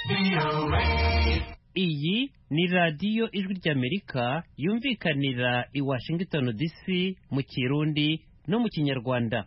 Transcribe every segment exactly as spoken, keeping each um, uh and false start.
Iyi ni radiyo ijwi ry'Amerika yumvikanira i Washington D C mu Kirundi no mu Kinyarwanda.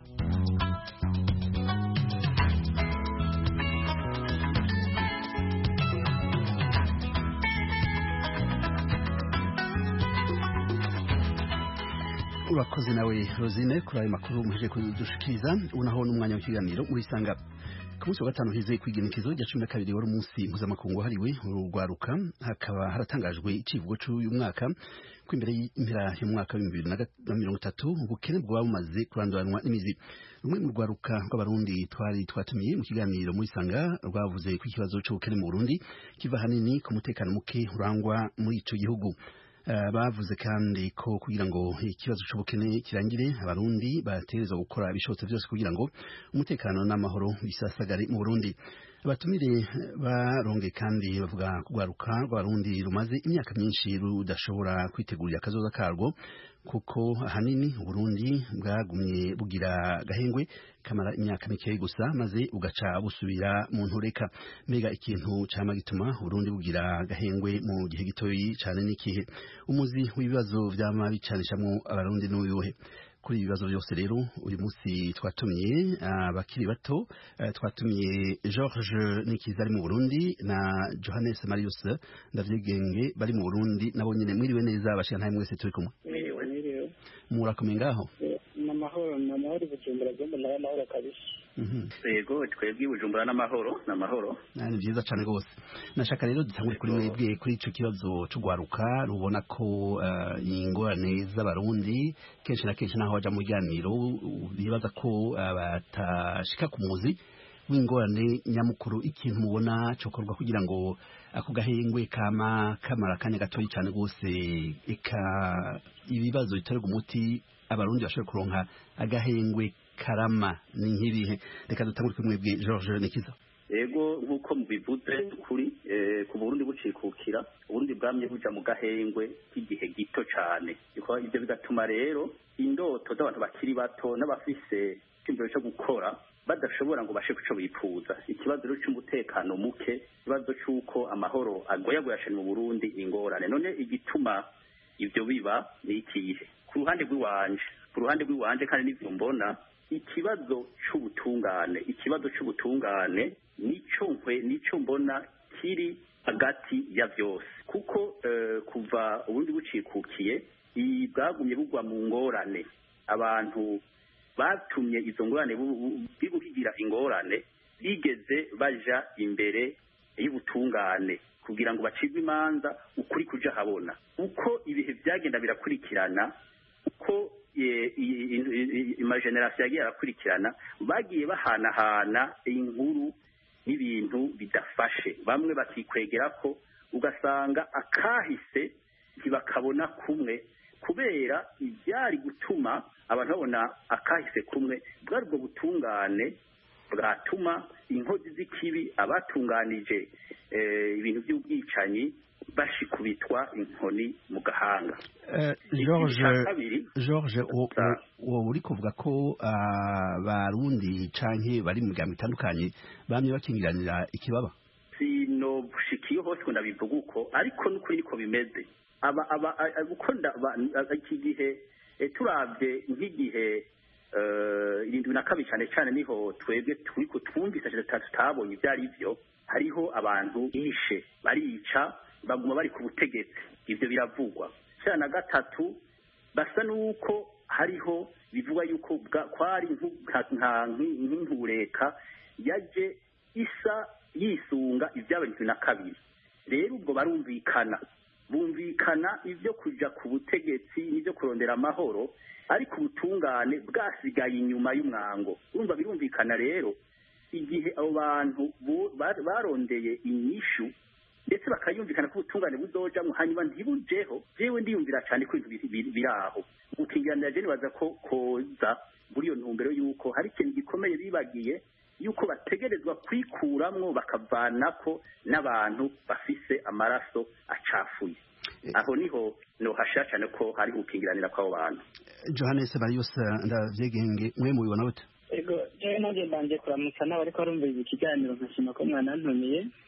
Urakoze nawe Rosine kuri ayo makuru muheje kudushikiriza. Unaho n'umwanya w'ikiganiro murisanga ku munsi wa gatanu hize kwigenikizo rya cumi na kabiri wari umunsi mpuzamakungu hariwe urugwaruka. Hakaba haratangajwe icivugo cy'uyu mwaka ko imbere y'impera y'umwaka wa bibiri na mirongo itatu ubukene bwaba bumaze kuranduranwa n'imizi. Rumwe mu rwaruka rw'abarundi twari twatumiye mu kiganiro murisanga rwavuze ko ikibazo cy'ubukene mu Burundi kiva hanini ku mutekano muke urangwa muri ico gihugu. Uh, bavuze kandi ko kugira ngo ikibazo cy'ubukene kirangire abarundi bategerezwa gukora ibishobotse byose kugira ngo umutekano n'amahoro bisasagare mu Burundi. Abatumire baronge kandi bavuga kugwaruka rw'abarundi rumaze imyaka myinshi rudashobora kwitegurira akazoza karwo kuko ahanini Burundi bwagumye bugira gahengwe kamara imyaka mikeyi gusa maze ugaca busubira mu ntureka. Mbega ikintu cyama gituma Burundi bugira gahengwe mu gihe gitoyi cyane n'ikihe? Umuzi w'ibibazo vyama bicanishamwo abarundi n'uyuhe? Kuri ibibazo byose rero uyu munsi twatumye abakiri uh, bato uh, twatumye George Nikiza ari mu Burundi na Johannes Marius Ndavyigenge bari mu Burundi nabo nyine mwiriwe neza bashika ntaye mwese turi kumwe. Mwiriwe mwiriwe. Murakomeye ngaho? Namahoro namahoro Bujumbura gomba na namahoro kabisa. Mhm. Yego twebwe Bujumbura namahoro namahoro. Nani byiza cyane gose. Nashaka rero dutangure kuri mwebwe kuri ico kibazo c'ugwaruka rubona ko uh, ingorane z'abarundi kenshi na kenshi naho baja mu biganiro bibaza ko batashika uh, ku muzi w'ingorane nyamukuru. Ikintu mubona cokorwa kugira ngo ako gahengwe kama kamara kanya gatoyi cyane gose eka ibibazo bitorega umuti abarundi bashobora kuronka agahengwe karama ni nk'ibihe? Reka dutangure kuri mwebwe George Nikiza. Yego nkuko mubivuze kuri eh, ku Burundi bucikukira Burundi bwamye buja mu gahengwe k'igihe gito cyane. Iko ibyo bigatuma rero indoto z'abantu bakiri bato n'abafise ikimbero cyo gukora badashobora ngo bashe kuco bifuza. Ikibazo rero cy'umutekano muke, ikibazo cy'uko amahoro agoyagoyashanye mu Burundi ingorane. None igituma ibyo biba ni ikihe? Ku ruhande rw'iwanje ku ruhande rw'iwanje kandi n'ivyo mbona ikibazo cy'ubutungane ikibazo cy'ubutungane nico nkwe nico mbona kiri hagati ya byose kuko uh, kuva ubundi bucikukiye ibwagumye bugwa mu ngorane. Abantu batumye izo ngorane bibuhigira ingorane bigeze baja imbere y'ubutungane kugira ngo bacibwe imanza ukuri kuja habona. Uko ibihe byagenda birakurikirana uko imageneration yagiye arakurikirana bagiye bahanahana inkuru n'ibintu bidafashe. Bamwe bakikwegera ko ugasanga akahise ntibakabona kumwe kubera ibyari gutuma abantu babona akahise kumwe bwari ubwo butungane bwatuma inkozi z'ikibi abatunganije eh, ibintu by'ubwicanyi bashikubitwa inkoni mu gahanga. Uh, George George wo uri kuvuga ko abarundi uh, canke bari mu migambo itandukanye bamye bakingiranira ikibaba? Sino bushikiye hose ko ndabivuga uko ariko n'ukuri niko bimeze. Aba aba gukunda iki gihe turavye nk'igihe irindwi na kabiri cyane cyane niho twebwe turiko twumvise tutabonye ibyari byo. Hariho abantu bishe barica baguma bari ku butegetsi, ivyo biravugwa. Cyane na gatatu basa nuko hariho bivuga yuko kwari nk'intureka yaje isa yisunga ivy'abantu na kabiri. Rero ubwo barumvikana bumvikana ivyo kuja ku butegetsi n'ivyo kurondera amahoro, ariko ubutungane bwasigaye inyuma y'umwango. Urumva birumvikana rero igihe abo bantu barondeye inyishu ndetse bakayumvikana ko ubutungane buzojamwo hanyuma ntibujeho. Jewe ndiyumvira cyane ko ibintu biraho gukingiranira. Je nibaza ko koza muri iyo ntumbero yuko hari ikintu gikomeye bibagiye yuko bategerezwa kwikuramwo bakavanako n'abantu bafise amaraso acafuye. Aho niho no hasha cyane ko hari gukingiranira kw'abo bantu. Johannes Marius Ndavyigenge mwe mubibona bute? Ego jewe nanjye mbanje kuramutsa n'abariko barumviriza ikiganiro nkashima ko mwanantumiye.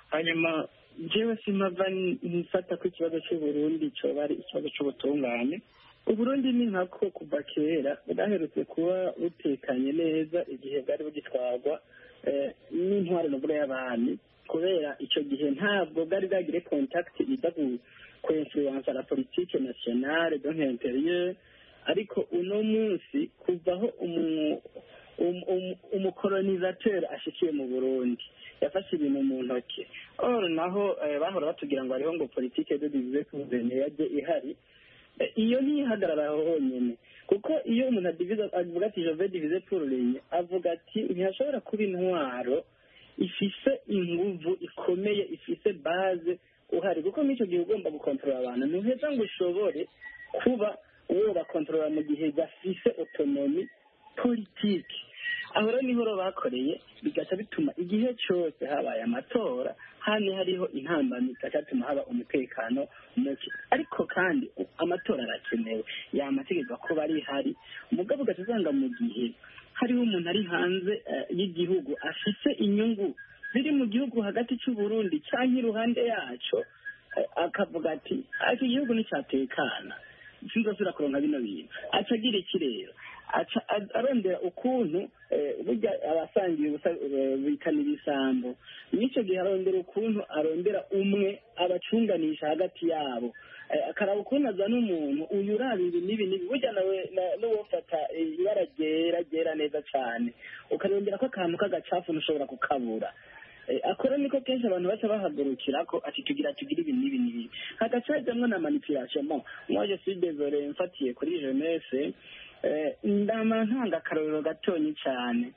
hanyuma jewe simpava nfata ko ikibazo cy'uburundi coba ari ikibazo c'ubutungane. Uburundi ni nkako kuva kera bwaherutse kuba butekanye neza igihe bwari bugitwarwa n'intwaro n'ubura y'abami, kubera icyo gihe ntabwo bwari bwagire contact ida ku influence la politique nationale donc intérieure. Ariko uno munsi kuvaho umu umukolonizateur ashikiye mu Burundi yafashe ibintu mu ntoki, or naho bahora batubwira ngo hariho ngo politique de diviser pour régner yaje ihari, iyo ntihagarara honyine, kuko iyo umuntu adivize avuga ati je vais diviser pour régner, avuga ati ntihashobora kuba intwaro ifise inguvu ikomeye ifise base uhari, kuko n'icyo gihe ugomba gukontorora abantu ntuheza ngo ushobore kuba uwo bakontorora mu gihe gafise autonomy politiki. Aho rero niho bakoreye bigaca bituma igihe cyose habaye amatora hano hariho intambamyi bigatuma haba umutekano muke. Ariko kandi amatora arakenewe, yamategeko ko bari hari umugabo ugatuzanga mu gihe hariho umuntu ari hanze y'igihugu afite inyungu ziri mu gihugu hagati cy'u Burundi cyangwa iruhande yaco, akavuga ati iki gihugu nicyatekana sinzosubira kuronka bino bintu, aca agira iki rero, aca arondera ukuntu burya abasangiye bikanira isambo, n'icyo gihe arondera ukuntu arondera umwe abacunganisha hagati yabo, akaraba ukuntu azana umuntu uyu uraba ibi n'ibi n'ibi, burya nawe n'uwofata ibara ryera ryera neza cyane ukarondera ko akantu k'agacafu ntushobora kukabura. Akora niko kenshi abantu baca bahagurukira ko ati tugira tugira ibi n'ibi n'ibi, hagacajamwo na manipulation. Bon moi je suis désolé mfatiye kuri jeunesse, ndama ntanga akarorero gatonyi cyane.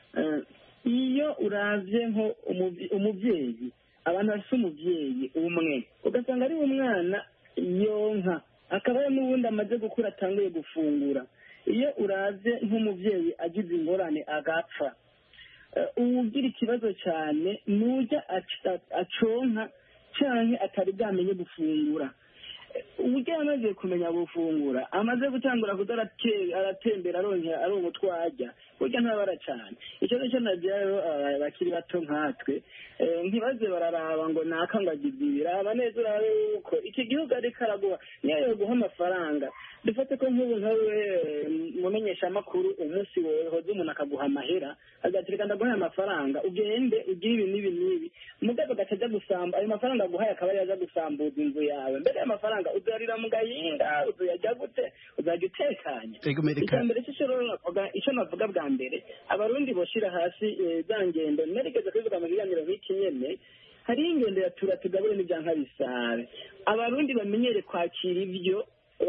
Iyo uravye nko umuvyeyi, abantu bafite umuvyeyi umwe ugasanga ari umwana yonka akaba n'ubundi amaze gukura atanguye gufungura, iyo uravye nk'umuvyeyi agize ingorane agapfa, uwugira ikibazo cyane nujya aconka cyane atari bwamenye gufungura. Uburyo amaze kumenya gufungura amaze gutangura kudara aratembera aronke ari umutwajya burya ntabara cyane. Icyo cyo nagira rero bakiri bato nkatwe ntibaze bararaba ngo naka ngo agize ibiraba neza, urabe uko iki gihugu ari karaguha niyo guha amafaranga. Dufate ko nk'ubu nkawe mumenyesha amakuru umunsi wohoze umuntu akaguha amahera agatirika ndaguha amafaranga ugende ugire ibi n'ibi n'ibi, mugabo gatajya gusamba ayo mafaranga aguhaye akaba yaza gusambuza inzu yawe. Mbere y'amafaranga uzarira mu gahinga uzajya gute uzajya utekanye. Icya mbere icyo navuga bwa mbere abarundi boshira hasi za ngendo narigeze kubivuga mu biganiro nk'iki nyene, hari ingendo ya tura tugabure n'ibyanka bisabe. Abarundi bamenyere kwakira ibyo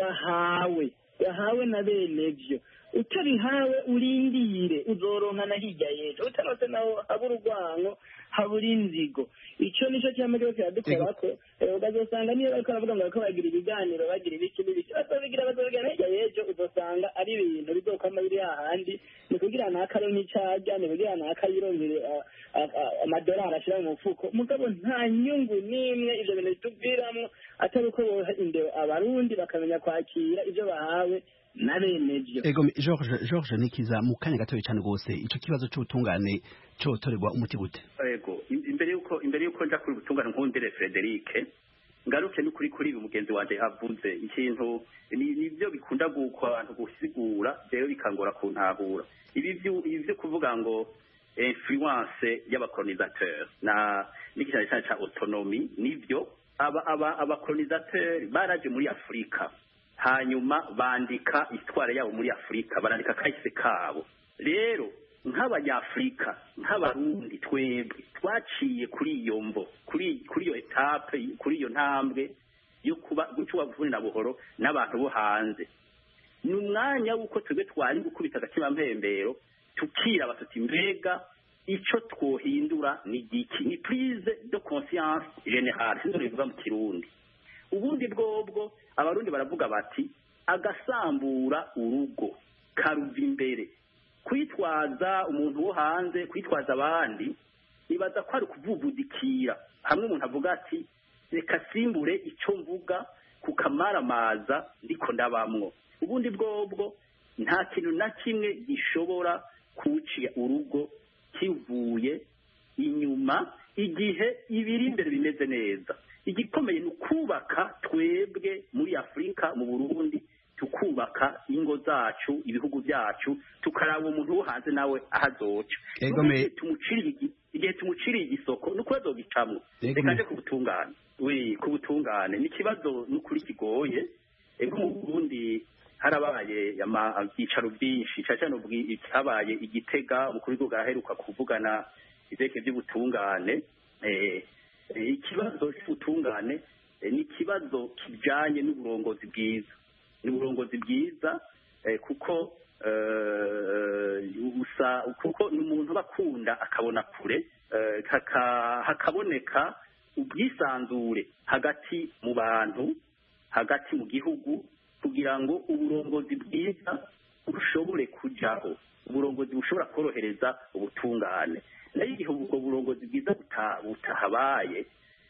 bahawe bahawe na bene byo, utabihawe urindire uzoronka na hirya yejo, utanose naho habura urwango habura inzigo. Icyo nicyo cyamaze cyadukora ko ugazosanga niyo bariko baravuga ngo bariko bagira ibiganiro bagira ibiki n'ibiki, bazobigira bazobigira hirya yejo uzosanga ari ibintu bizokama biri hahandi, ni kugira n'akaronka icajya, ni kugira n'akayironkere amadolari ashira mu mufuko, mugabo nta nyungu n'imwe ivyo bintu bituviramwo atari uko boha indero abarundi bakamenya kwakira ivyo bahawe na bene byo. Ego George George Nikiza mu kanya gatoya cyane gose ico kibazo cy'ubutungane cyotorerwa umuti gute? Ego imbere yuko imbere yuko nja kuri ubutungane nkundire Frederic ngaruke n'ukuri kuri uyu mugenzi wanje havuze ikintu nivyo bikunda gukwa abantu gusigura rero bikangora kuntahura ibi byo ivyo kuvuga ngo influence y'abakolonisateur na n'ikijanye cha autonomy nivyo aba aba abakolonisateur baraje muri Afrika hanyuma bandika histoire yabo muri Afrika, barandika kahise kabo. Rero nk'abanyafrika nk'abarundi twebwe twaciye kuri iyo mvo kuri kuri iyo etape kuri iyo ntambwe yo kuba gucwa vunira buhoro n'abantu bo hanze. Ni umwanya wuko twebwe twari gukubita agatima mpembero tukira batuti mbega ico twohindura ni giki, ni prise de conscience générale sindo bivuga mu Kirundi. Ubundi bwobwo abarundi baravuga bati agasambura urugo karuva imbere, kwitwaza umuntu wo hanze kwitwaza abandi nibaza ko ari kuvuvudikira hamwe umuntu avuga ati reka simbure icyo mvuga kukamaramaza ndiko ndabamwo. Ubundi bwobwo nta kintu na kimwe gishobora kuciya urugo kivuye inyuma igihe ibiri imbere bimeze neza. Igikomeye ni ukubaka twebwe muri Afurika mu Burundi, tukubaka ingo zacu, ibihugu byacu, tukaraba umuntu wo hanze nawe ahazoca. Igihe tumuciriye igisoko nuko azogicamwo. Reka nje kubutungana. We kubutungane ni kibazo n'ukuri kigoye. Ego mu Burundi harabaye ibyicaro byinshi, cyane cyane habaye Igitega, umukuru w'igihugu araheruka kuvugana ibeke by'ubutungane. Ikibazo cy'ubutungane ni ikibazo kijanye n'uburongozi bwiza. Ni uburongozi bwiza kuko usa kuko n'umuntu bakunda akabona kure, hakaboneka ubwisanzure hagati mu bantu, hagati mu gihugu, kugira ngo uburongozi bwiza bushobore kujaho, uburongozi bushobora korohereza ubutungane. Nayo igihe ubwo burongozi bwiza butahabaye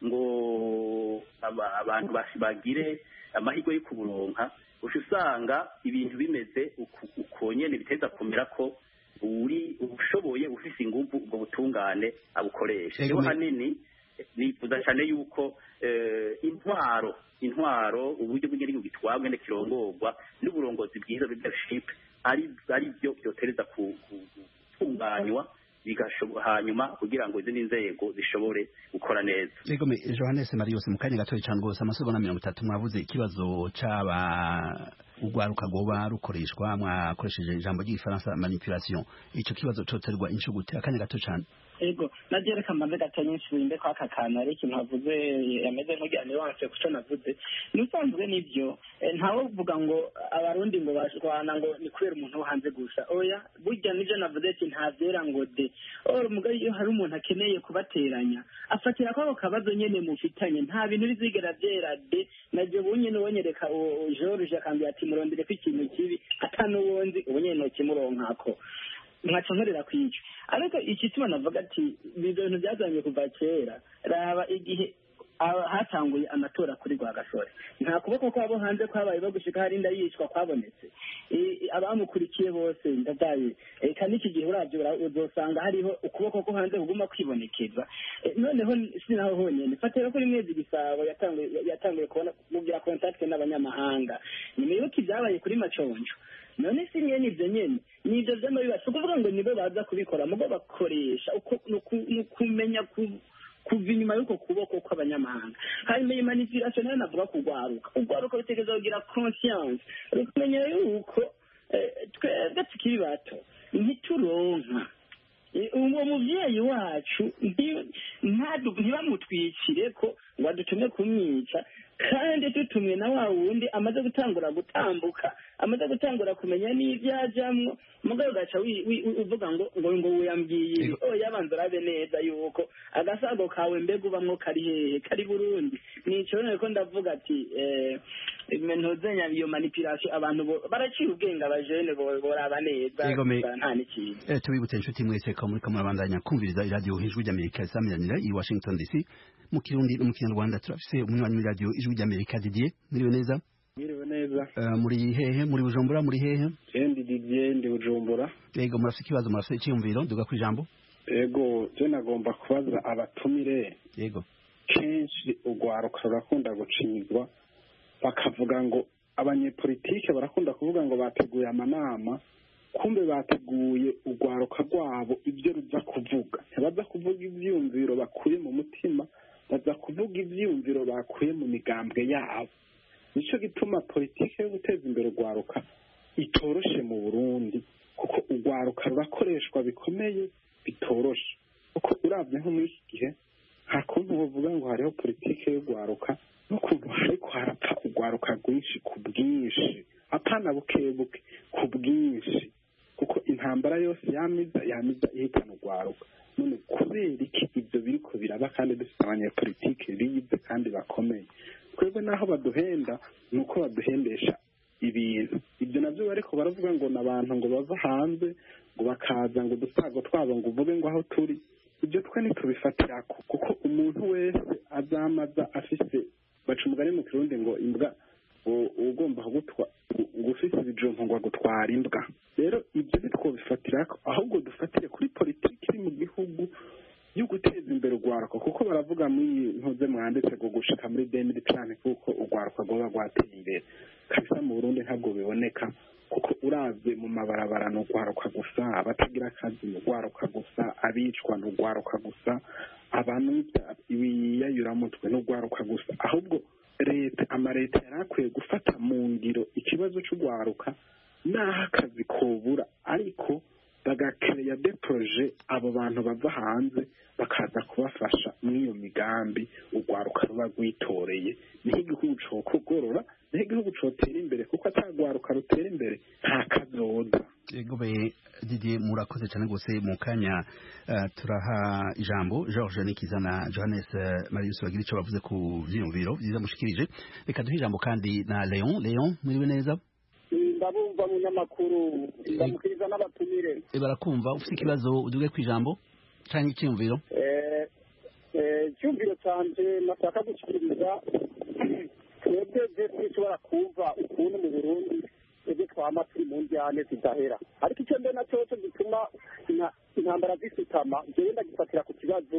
ngo abantu bagire amahirwe yo kuburonka, usanga ibintu bimeze uko nyene biteza kumera ko uri ubushoboye ufise ingufu ubwo butungane abukoresha. Rero hanini nifuza cyane yuko intwaro intwaro uburyo bw'igihugu gitwabwe n'ikirongorwa n'uburongozi bwiza leadership ari ari byo byotereza gutunganywa bigashoboka hanyuma kugira ngo izindi nzego zishobore gukora neza. Yego me Johannes Marius mu kanya gatoya cyane rwose amasomo mirongo itatu mwavuze ikibazo c'aba ugwaruka goba rukoreshwa mwakoresheje ijambo ry'igifaransa manipulation. Ico kibazo coterwa incugute akanya gato cyane. Ego nagiye reka mbanze gato nyinshi winde kwa kakana ari ikintu havuze yameze nk'ujyane wanse kuco navuze nusanzwe nivyo ntawe uvuga ngo abarundi ngo bashwana ngo ni kubera umuntu wo hanze gusa. Oya burya nivyo navuze ati ntavyera ngo de or mugaye iyo hari umuntu akeneye kubateranya afatira ko kabazo nyene mufitanye nta bintu bizigera byera de naje bunyene wonyereka George akambye ati murondere ko ikintu kibi atanuwonzi ubunye no kimuronkako nkaconkerera kwica. Ariko ikituma navuga ati ibintu byazanye kuva kera raba igihe hatanguye amatora kuri Rwagasore nta kuboko kwabo hanze kwabaye bagushika hari inda yicwa kwabonetse abamukurikiye bose ndadaye kandi iki gihe uravyo uzosanga hariho ukuboko ko hanze kuguma kwibonekeza. Noneho sinaho honyene fatira kuri mwezi gisabo yatanguye yatanguye kubona mugira contact n'abanyamahanga nimeyuko ibyabaye kuri Maconjo. None si nyene ivyo nyene nivyo vy'amabiba so kuvuga ngo nibo baza kubikora mugo bakoresha uko kumenya kuva inyuma y'uko kuboko kw'abanyamahanga. Hanyuma iyi manipulation nayo navuga kugwaruka ugwaruka rutegereza kugira conscience rukumenya yuko twebwe tukiri bato ntituronka uwo muvyeyi wacu ntibamutwikire ko ngo adutume kumwica, kandi dutumwe na wa wundi amaze gutangura gutambuka amaze gutangura kumenya n'ivyajamwo mugabo gaca uvuga ngo ngo ngo uyambwiye oya abanza rabe neza yuko agasago kawe mbega ubamwo kari hehe kari Burundi. Nico niko ndavuga ati eh imentozenya iyo manipulation abantu baraciye ubwenge abajene boraba neza nta n'ikintu. Eh tubibutse inshuti mwese ko muri kamurabandanya kumviriza iradio Ijwi ry'Amerika isamiranyira i Washington D C mu Kirundi no mu Kinyarwanda. Turafise umunywanyi w'iradio Ijwi ry'Amerika Didier. Mwiriwe neza. Mwiriwe neza. Uh, muri hehe muri Bujumbura muri hehe? Ndi Didier ndi Bujumbura. Yego murafise ikibazo murafise icyumviro duga ku ijambo. Yego je nagomba kubaza abatumire. Yego. Kenshi ugwaruka rurakunda gucinyizwa bakavuga ngo abanyepolitike barakunda kuvuga ngo bateguye amanama kumbe bateguye ugwaruka rwabo ibyo ruza kuvuga ntibaza kuvuga ivyumviro bakuye mu mutima baza kuvuga ivyumviro bakuye mu migambwe yabo. Nico gituma politike yo guteza imbere ugwaruka itoroshe mu Burundi kuko ugwaruka rurakoreshwa bikomeye bitoroshe kuko uravye nko muri iki gihe nta kuntu bavuga ngo hariho politike yo ugwaruka n'ukuntu hariko harapfa ugwaruka rwinshi ku bwinshi apana buke buke ku bwinshi kuko intambara yose yamiza yamiza ihitana ugwaruka. None kubera iki ibyo biriko biraba kandi dufite abanyepolitike bize kandi bakomeye? Twebwe naho baduhenda nuko baduhendesha ibintu ibyo navyo bariko baravuga ngo nabantu ngo bava hanze ngo bakaza ngo dusago twabo ngo uvuge ngo aho turi ibyo twe nitubifatira kuko umuntu wese azamaza afise baca umugani mu Kirundi ngo imbwa ugomba gutwa gufise ibijumpo ngo gutwara imbwa. Rero ibyo bitwo bifatira ahubwo dufatire kuri politiki iri mu gihugu yo guteza imbere urwaruka kuko baravuga muri ntuze mwanditse ngo gushika muri demiri cyane kuko urwaruka rwoba rwateye imbere kabisa mu Burundi ntabwo biboneka kuko uravye mu mabarabara no urwaruka gusa abatagira akazi mu urwaruka gusa abicwa no urwaruka gusa abantu ibiyayuramutwe no urwaruka gusa ahubwo leta amareta yarakwiye gufata mu ngiro ikibazo cy'urwaruka n'aho akazi kobura ariko bagakereya de proje abo bantu bava hanze bakaza kubafasha muri iyo migambi urwaruka ruba rwitoreye niho igihugu cokogorora niho igihugu cotera imbere kuko atagwaruka rutera imbere nta kazoza Egobe Didier murakoze cyane gose mu kanya uh, turaha ijambo George Nikizana Johannes uh, Marius bagira ico bavuze ku vyiyumviro vyiza mushikirije reka duhe ijambo kandi na Leon Leon mwiriwe neza ndabumva mu nyamakuru ndamukiriza n'abatumire barakumva ufite ikibazo uduge ku ijambo canke icyumviro eh eh cyumviro canje nataka gushikiriza twebwe je twara kumva ukuntu mu Burundi ebe twama turi mu njyane zidahera ariko icyo mbere nacyo cyo gituma intambara zisitama jewe ndagifatira ku kibazo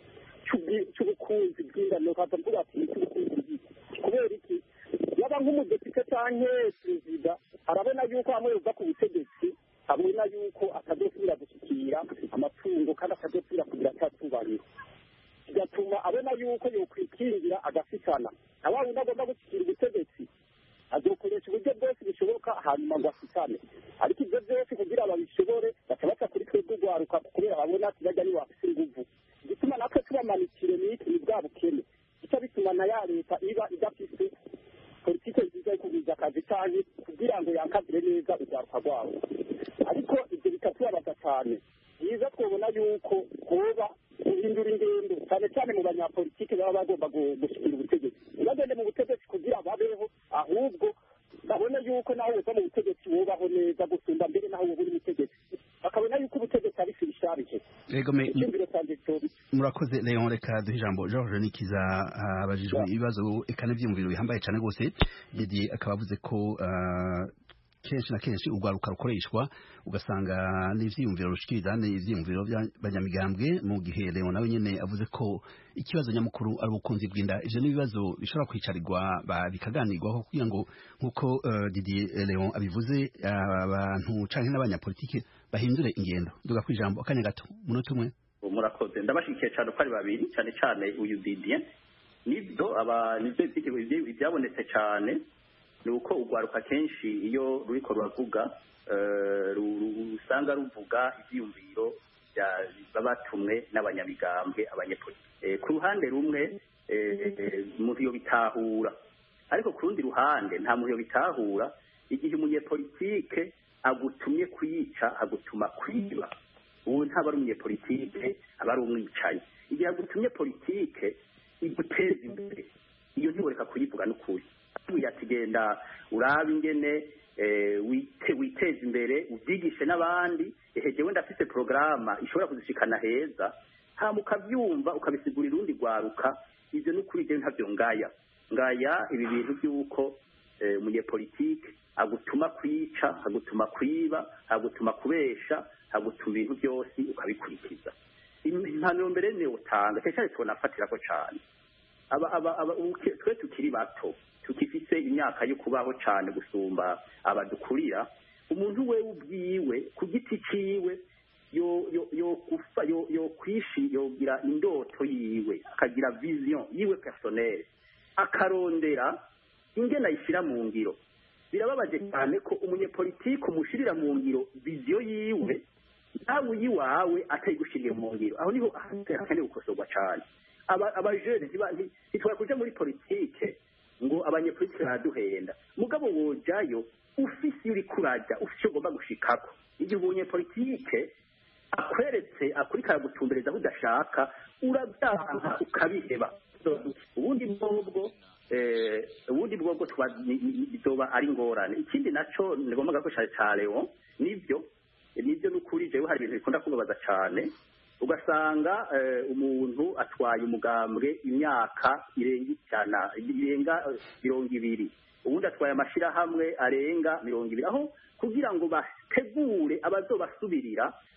cy'ubukunzi bw'ingano kaza mvuga ati cy'ubukunzi kubera iki yaba nk'umudepite canke perezida arabona yuko amwe yuva ku butegetsi abona yuko atazosubira gushyikira amatungo kandi atazosubira kugira cyatubariro bigatuma abona yuko yokwikingira agafitana aba wundi agomba gushyikira ubutegetsi azokoresha uburyo bwose bishoboka hanyuma ngo afitane ariko ibyo byose kugira babishobore baca baca kuri twebwe urwaruka kubera babona ati bajya niwe afise inguvu igituma natwe tubamanikire n'iki ni bwa bukene icyo bituma na ya leta iba idafise politike nziza yo kubiza akazi cyane kugira ngo yakazire neza urwaruka rwabo ariko ibyo bikatubabaza cyane byiza twabona yuko hoba guhindura ingendo cyane cyane mu banyapolitike baba bagomba gushyikira ubutegetsi ntibagende mu butegetsi kugira babeho ahubwo babone yuko nawe uva mu butegetsi wubaho neza gusumba mbere naho uba uri mutegetsi bakabona yuko ubutegetsi ari firisharije murakoze Leon reka duhe ijambo George Nikiza abajijwe ibibazo eka n'ivyumviro bihambaye cyane gose Didier akaba avuze ko kenshi na kenshi urwaruka rukoreshwa ugasanga n'ivyiyumviro rushikiriza n'ivyiyumviro by'abanyamigambwe mu gihe Leon nawe nyene avuze ko ikibazo nyamukuru ari ubukunzi bw'inda ivyo n'ibibazo bishobora kwicarirwa bikaganirwaho kugira ngo nkuko uh, Didier Leon abivuze abantu canke n'abanyapolitike bahindure ingendo duga kwijambo akanya gato munota umwe murakoze ndabashikiye cyane ko ari babiri cyane cyane uyu Didier nibyo aba nibyo byabonetse cyane ni uko urwaruka kenshi iyo ruriko ruravuga usanga ruvuga ibyiyumviro babatumwe n'abanyamigambwe abanyepolitike ku ruhande rumwe umuntu yo bitahura ariko ku rundi ruhande nta muntu yo bitahura igihe umunyepolitike agutumye kuyica agutuma kwiba ubu ntaba ari umunyepolitike aba ari umwicaye igihe agutumye politike iguteza imbere iyo ntiworeka kuyivuga n'ukuri ati genda urabe ingene witeza imbere ubyigishe n'abandi ehe wenda afite porogaramu ishobora kuzishikana heza hama ukabyumva ukabisigurira urundi rwaruka ibyo n'ukuri ibyo ntabyo ngaya ngaya ibi bintu by'uko umunyepolitike agutuma kwica agutuma kwiba agutuma kubesha agutuma ibintu byose ukabikurikiza impanuro mbere niyo utanga cyane tubona afatira ko cyane aba aba twe tukiri bato tukifise imyaka yo kubaho cyane gusumba abadukurira umuntu we ubwiwe ku giti ciwe yo yo yo kufa yo yo kwishi yogira indoto yiwe akagira vision yiwe personnel akarondera ingena yishira mu ngiro birababaje cyane ko umunyepolitike umushirira mu ngiro vision yiwe nawe yiwawe atayigushiriye mu ngiro aho niho hakane gukosorwa cyane aba abajene ntitwara kuja muri politike ngo abanyepolitike baraduhenda mugabo wojayo ufise uri kuraja ufise ugomba gushikako igihe umunyepolitike akweretse akurikara gutumbereza aho udashaka urabyaha ukabiheba ubundi bwobwo eh ubundi bwobwo bizoba ari ngorane ikindi naco ngomba ko cyane Leon nivyo nivyo n'ukuri jewe hari ibintu bikunda kubabaza cyane ugasanga umuntu atwaye umugambwe imyaka irenga cyana irenga mirongo ibiri ubundi atwaye amashirahamwe arenga mirongo ibiri aho kugira ngo bategure abazobasubirira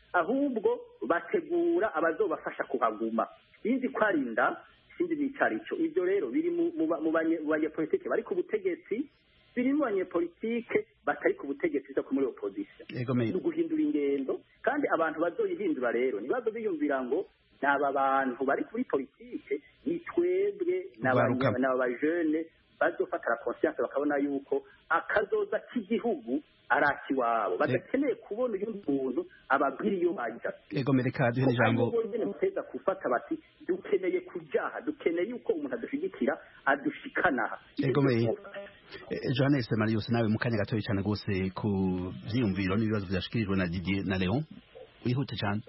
ahubwo bategura abazobafasha kuhaguma sinzi ko ari inda sinzi n'icarico ibyo rero biri mu banyepolitike bari ku butegetsi biri mu banyepolitike batari ku butegetsi zo muri opposition ni uguhindura ingendo kandi abantu bazoyihindura rero ntibazo biyumvira ngo n'aba bantu bari kuri politike ni twebwe n'aba jeune bazofatara conscience bakabona yuko akazoza k'igihugu araki wabo badakeneye kubona uyu muntu ababwira iyo bajya ego mereka duhe ijambo muteza kufata bati dukeneye kujaha dukeneye yuko umuntu adushigikira adushikana ego me Johannes Marius nawe mukanya gatoyi cyane gose ku vyiyumviro n'ibibazo byashikirijwe na Didier na Leon wihute cyane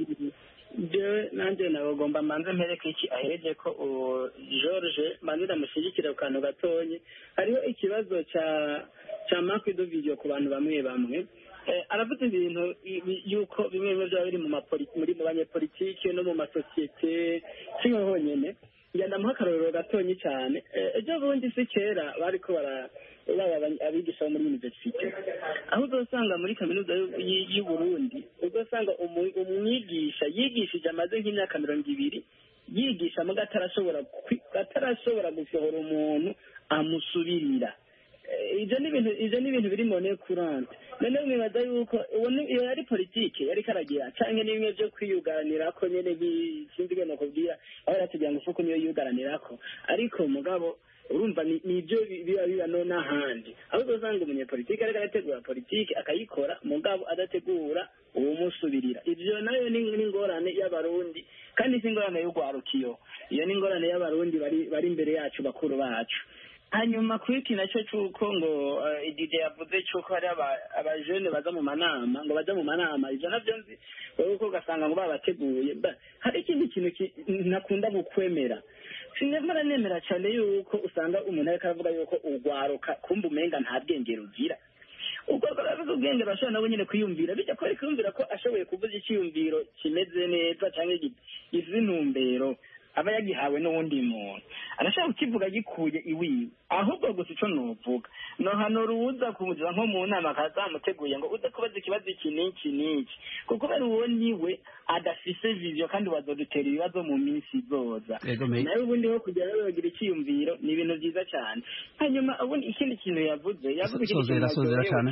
je nanje nabagomba manze mpereke iki ahereje ko George manira mushigikira ku kantu gatonye hariho ikibazo ca ca makwe do video ku bantu bamwe bamwe aravuze ibintu yuko bimwe bimwe bya biri mu muri mu banyepolitike no mu masosiyete kimwe honyene yanda muhakaroro gatonye cyane ejo bundi se kera bariko bara abigisha muri university aho uzosanga muri kaminuza y'u Burundi uzosanga umwigisha yigishije amaze nk'imyaka mirongo ibiri yigisha mu gatarashobora gatarashobora gusohora umuntu amusubirira ivyo ni ibintu ivyo ni ibintu biri mone courant none mwibaza yuko iyo yari politike yari karagira canke n'imwe byo kwiyugaranira ko nyene bisinzige no kubwira aho ratugira ngo fuko niyo yugaranira ko ariko mugabo urumva ni ibyo biba biba no n'ahandi aho uzosanga umunyepolitike ariko arategura politike akayikora mugabo adategura uwo musubirira ivyo nayo ni ingorane y'abarundi kandi si ingorane y'ugwarukiyo iyo ni ingorane y'abarundi bari bari imbere yacu bakuru bacu hanyuma kwiki nacyo cyuko ngo idide yavuze cyuko hari abajene baza mu manama ngo baza mu manama ivyo navyo nzi uko gasanga ngo babateguye hari ikindi kintu nakunda gukwemera sinemara nemera cyane yuko usanga umuntu ariko aravuga yuko ugwaruka kumba umenga nta bwenge rugira ubwo baravuze ubwenge bashobora nabo nyine kwiyumvira bijya ko kwiyumvira ko ashoboye kuvuza icyiyumviro kimeze neza cyangwa izi ntumbero aba yagihawe n'uwundi muntu arashaka kukivuga gikuye iwiwe ahubwo gusa ico novuga no hano ruza kumuza nko mu nama kazamuteguye ngo uze kubaza ikibazo iki n'iki n'iki kuko bari uwo niwe adafise vision kandi bazodutera ibibazo mu minsi izoza nawe ubundi ho kugera rero bagira icyiyumviro ni ibintu byiza cyane hanyuma ubundi ikindi kintu yavuze yavuze sozera sozera cyane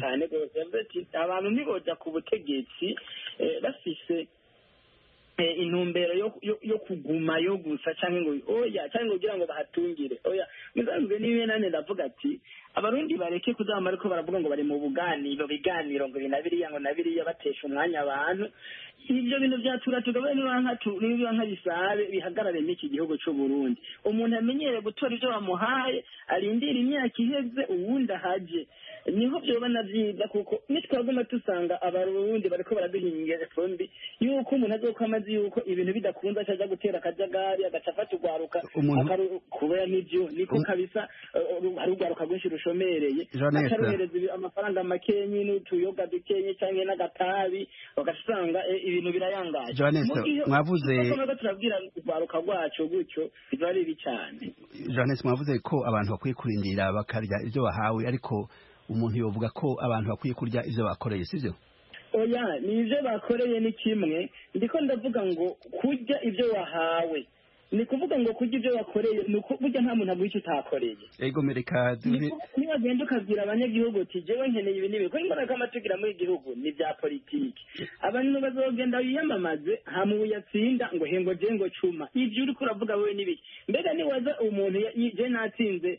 abantu niboja ku butegetsi bafise intumbero yo yo kuguma yo gusa cyangwa ngo oya cyangwa kugira ngo bahatungire oya mizanzwe niwe nane ndavuga ati abarundi bareke kuzama ariko baravuga ngo bari mu buganiro biganiro ngo binabiriya ngo nabiriya batesha umwanya abantu ivyo bintu byatura tugabe ni banka tu ni banka bisabe bihagarare n'iki gihugu cy'u Burundi umuntu amenyere gutora ivyo bamuhaye arindira imyaka iheze uwundi haje niho byo banavyiza kuko nitwaguma tusanga abarundi bariko baraduhingira fombi yuko umuntu azokwamazi yuko ibintu bidakunze acaja gutera akajagari agacafata ugwaruka kubera n'ivyo niko kabisa hari ugwaruka rwinshi rushomereye akarohereza amafaranga makenyi n'utuyoga dukenye canke n'agatabi bagasanga ibintu birayangaje mwavuze turabwira ugwaruka rwacu gutyo biba ari bibi cyane Johannes mwavuze ko abantu bakwiye kurindira bakarya ivyo bahawe ariko umuntu yovuga ko abantu bakwiye kurya ivyo bakoreye sivyo oya ni ivyo bakoreye ni kimwe ndiko ndavuga ngo kurya ivyo wahawe ni kuvuga ngo kurya ivyo wakoreye nuko burya nta muntu aguha icyo utakoreye ego mereka niba genda ukabwira abanyagihugu uti jewe nkeneye ibi n'ibi kuko imbaraga amatugira muri igihugu ni bya politiki abantu bazogenda biyamamaze hama uyatsinda ngo hengo je ngo cuma ivyo uriko uravuga wewe n'ibiki mbega niwaza umuntu je natsinze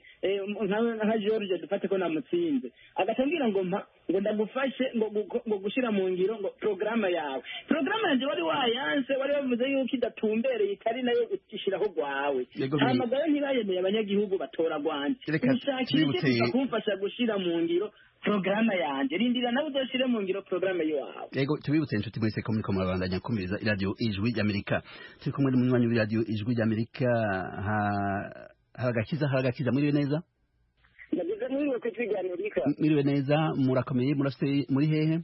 nka George dufate ko namutsinze agatambwira ngo mpa ngo ndagufashe ngo ngo gushira mu ngiro ngo programa yawe programa yanje wari wayanse wari wavuze yuko idatumbereye itari nayo ishiraho gwawe hamagaye ntibayemeye abanyagihugu batora gwanje nshakira kumfasha gushira mu ngiro programa yanje rindira nawe uzoshire mu ngiro programa yawe yego tubibutse inshuti mwese ko muri ko murabandanya kumviriza radio Ijwi ry'Amerika turi kumwe n'umunywanyi wa radio Ijwi ry'Amerika ha haragakiza haragakiza muri neza ndagize muri ko twiganirika miriwe neza murakomeye murafite muri hehe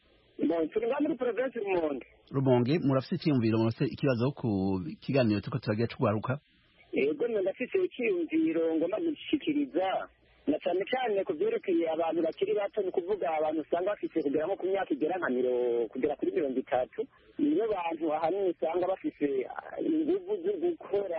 bon turi muri province Rumonge Rumonge murafite icyumviro murafite ikibazo ku kiganiro tuko turagiye cugwaruka yego ndafite icyumviro ngo magishikiriza na cyane cyane ku byerekeye abantu bakiri bato, ni ukuvuga abantu usanga bafite kugera nko ku myaka igera nka miro kugera kuri mirongo itatu, niyo bantu ahanini usanga bafite ingufu zo gukora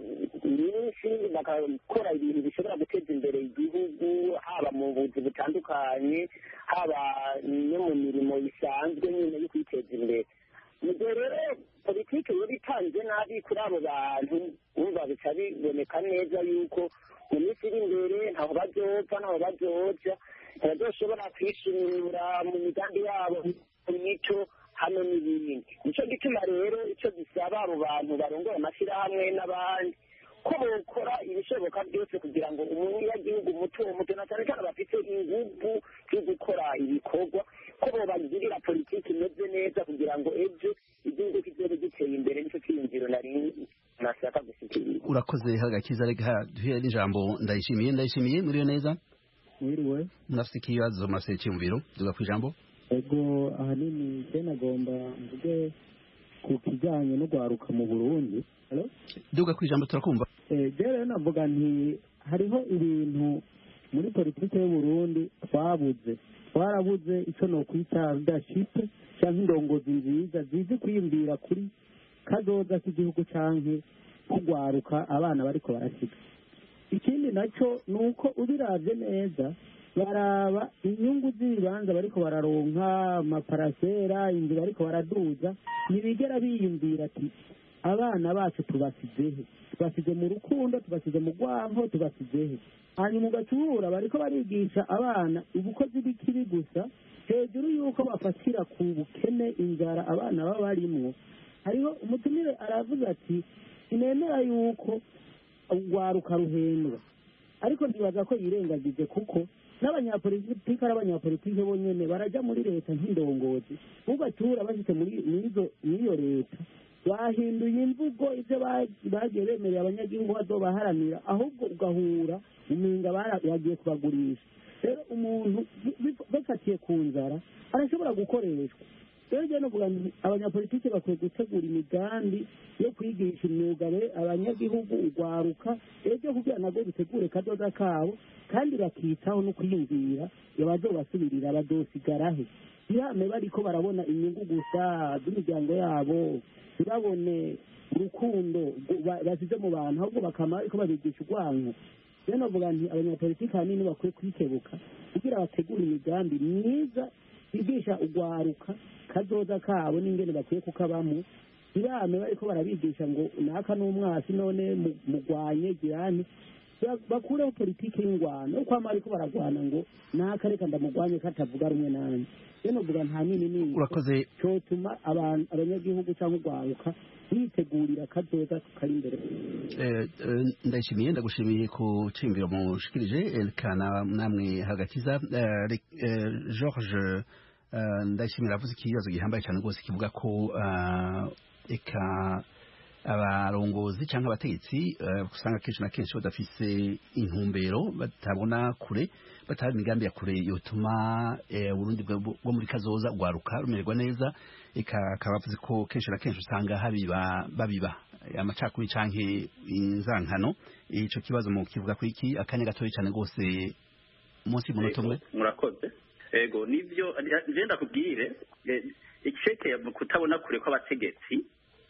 nyinshi, bagakora ibintu bishobora guteza imbere igihugu, haba mu buzi butandukanye, haba no mu mirimo isanzwe nyine yo kwiteza imbere. mu gihe rero politiki yari itanze nabi kuri abo bantu, wumva bica biboneka neza yuko mu minsi iri imbere ntaho bazoza ntaho bazoja, ntibazoshobora kwishimira mu migambi yabo mu mico hamwe n'ibindi. Nico gituma rero ico gisaba abo bantu barongoye amashyirahamwe n'abandi ko bokora ibishoboka byose kugira ngo umunyagihugu muto muto na cyane cyane bafite ingufu zo gukora ibikorwa, ko bobagirira politiki imeze neza kugira ngo ejo igihugu kizobe giteye imbere. Nicyo cyiyumviro nari nashaka gushikiriza. Urakoze Hagakiza, reka duhe n'ijambo Ndayishimiye. Ndayishimiye muriyo neza? Mwiriwe. Murafite ikibazo, murafite icyumviro, duga ku ijambo. Ego ahanini je nagomba mvuge ku kijyanye no gwaruka mu Burundi. Hello? Duga ku ijambo turakumva. Eh je rero navuga nti hariho ibintu muri politiki y'u Burundi twabuze. Twarabuze icyo no kwita leadership cyangwa indongozi nziza zizi kwiyumvira kuri kazoza k'igihugu canke kugwaruka abana bariko barasiga. Ikindi nacyo nuko ubiravye neza baraba inyungu z'ibibanza bariko bararonka, amaparasera, inzu bariko baraduza, ntibigera biyumvira ati abana bacu tubasizehe, tubasize mu rukundo, tubasize mu rwanko, tubasizehe. Hanyuma ugacubura bariko barigisha abana ubukozi bw'ikibi gusa, hejuru y'uko bafatira ku bukene, inzara abana baba barimwo. Hariho umutumire aravuze ati inemera yuko urwaruka ruhendwa, ariko ntibaza ko yirengagije kuko n'abanyapolitiki ari abanyapolitiki bonyene baraja muri leta nk'indongozi, ugatura bashitse muri n'iyo leta bahinduye imvugo ivyo bagiye bemerera abanyagihugu bazobaharanira, ahubwo ugahura umenga bagiye kubagurisha. Rero umuntu bafatiye ku nzara arashobora gukoreshwa. Rero je no kuvuga abanyapolitiki bakwiye gutegura imigambi yo kwigisha imyuga abanyagihugu ugwaruka, ejo kugira nago bitegure kadoda kabo, kandi bakitaho no kwiyumvira abazobasubirira bazosigarahe. Yame bariko barabona inyungu gusa z'imiryango yabo, ntibabone urukundo basize mu bantu, ahubwo bakama ariko babigisha urwanko. Rero navuga nti abanyapolitiki hanini bakwiye kwikebuka kugira bategure imigambi myiza bigisha ugwaruka kazoza kabo n'ingene bakwiye kukabamo. Ntibame bariko barabigisha ngo naka n'umwasi none mugwanye girani, bakureho politiki y'ingwano uko ama ariko baragwana ngo naka reka ndamugwanye katavuga rumwe nanje. Rero navuga nta nini nini urakoze cyotuma abantu abanyagihugu cyangwa ugwaruka bitegurira kazoza kari imbere. Eh Ndayishimiye, ndagushimiye ku cimbiro mushikirije Elkana namwe Hagakiza. George Ndayishimiye avuze ikibazo gihambaye cyane rwose kivuga ko eka abarongozi cyangwa abategetsi usanga kenshi na kenshi badafise intumbero, batabona kure, batari imigambi ya kure yotuma Burundi bwo muri kazoza ugwaruka rumererwa neza. Eka akabavuze ko kenshi na kenshi usanga habiba babiba amacakuri canke inzankano. Ico kibazo mu kivuga ko iki akanya gatoye cyane rwose munsi y'umunota umwe. Murakoze. Ego nivyo nje ndakubwire ikisheke kutabona kure kw'abategetsi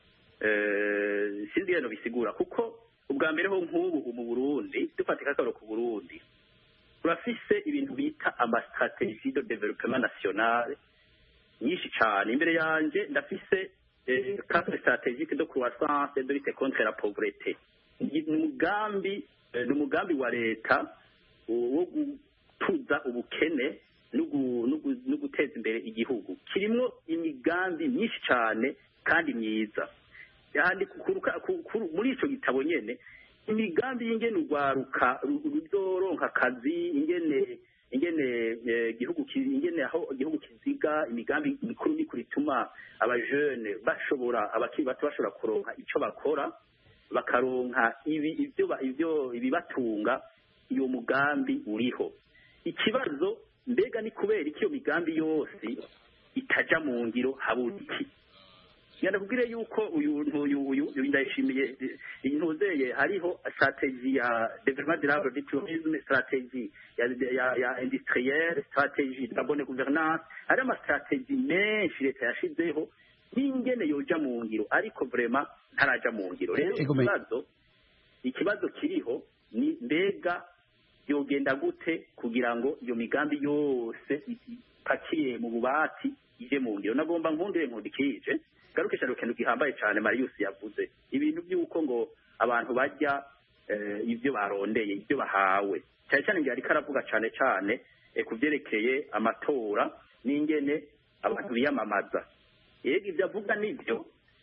eh sindi yano bisigura kuko ubwa mbere ho nk'ubu mu Burundi dufatika karo ku Burundi turafise ibintu bita ama stratégie de développement national nyinshi cyane. Imbere yanje ndafise cadre stratégique de croissance et de lutte contre la pauvreté. Ni umugambi ni umugambi wa leta wo gutuza ubukene no guteza imbere igihugu, kirimo imigambi myinshi cyane kandi myiza. Yandi muri ico gitabo nyene imigambi y'ingene ugwaruka ruzoronka akazi, ingene ingene igihugu ingene aho igihugu kiziga, imigambi mikuru mikuru ituma abajeune bashobora abakiri bato bashobora kuronka ico bakora, bakaronka ibi ivyo ivyo ibibatunga. Iyo mugambi uriho. Ikibazo mbega ni kubera iki iyo migambi yose itaja mu ngiro habuze iki? ngenda kubwire yuko uyu uyu uyu ndayishimiye intuzeye hariho strategy ya development durable du tourisme, strategy ya ya, ya industrielle, strategy de bonne gouvernance, hari ama strategy menshi leta yashizeho n'ingene yoja mu ngiro, ariko vraiment ntaraja mu ngiro. Rero ikibazo ikibazo kiriho ni mbega yogenda gute kugira ngo iyo migambi yose ipakiye mu bubati ije mu ngiro. Nagomba nkundire nkundikije garuke cyane ikintu gihambaye cyane Marius yavuze, ibintu by'uko ngo abantu bajya ibyo barondeye ibyo bahawe, cyane cyane ngiye ariko aravuga cyane cyane ku byerekeye amatora n'ingene abantu biyamamaza. Yego ibyo avuga nibyo,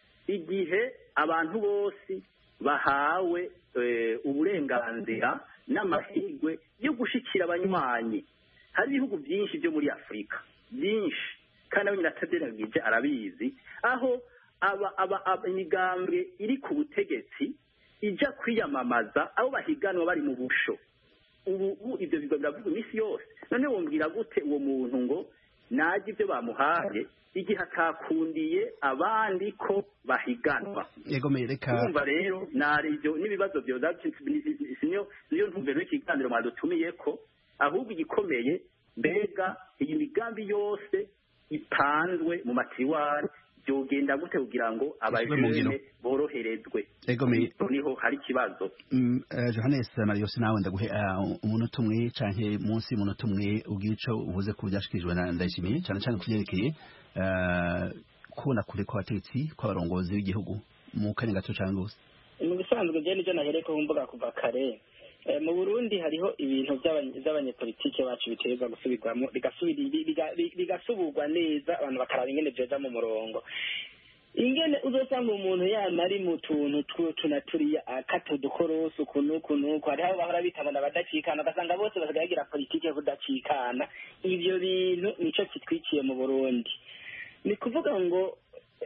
igihe abantu bose bahawe uburenganzira n'amahirwe yo gushikira abanywanyi. Hari ibihugu byinshi byo muri Afurika byinshi kandi abanyina ataderagije arabizi, aho aba aba imigambwe iri ku butegetsi ija kwiyamamaza abo bahiganwa bari mu busho. Ubu ibyo bigo biravuga imisi yose. None wombwira gute uwo muntu ngo naje ibyo bamuhaye igihe atakundiye abandi ko bahiganwa? Yego mereka umva rero nari ibyo nibibazo byo sinyo niyo ntumbero y'ikiganiro mwadutumiye ko, ahubwo igikomeye mbega iyi migambi yose ipanzwe mu matiwari byogenda gute kugira ngo abajene boroherezwe. Yego me niho hari kibazo. Mm, uh, Johannes Marius nawe ndaguhe uh, umunota umwe canke munsi umunota umwe ugico uvuze ku byashikijwe na Ndayishimiye cyane cyane kuvyerekeye uh, kubona kure kwa bategetsi kwa barongozi b'igihugu mu kanya gato cyane gose. Mu bisanzwe je nije nahereko kumbuga kuva kare. E, mu Burundi hariho ibintu by'abanyepolitike bacu biterwa gusubirwamo bigasubira bigasubugwa neza abantu bakaraba ingene byoza mu murongo. Ingene uzosanga umuntu yana ari mu tuntu tunaturiya akato dukoroso kuno kuno ko hariho bahora bitabana badacikana ugasanga bose basigagira politike kudacikana. Ibyo bintu nico kitwikiye mu Burundi. Ni kuvuga ngo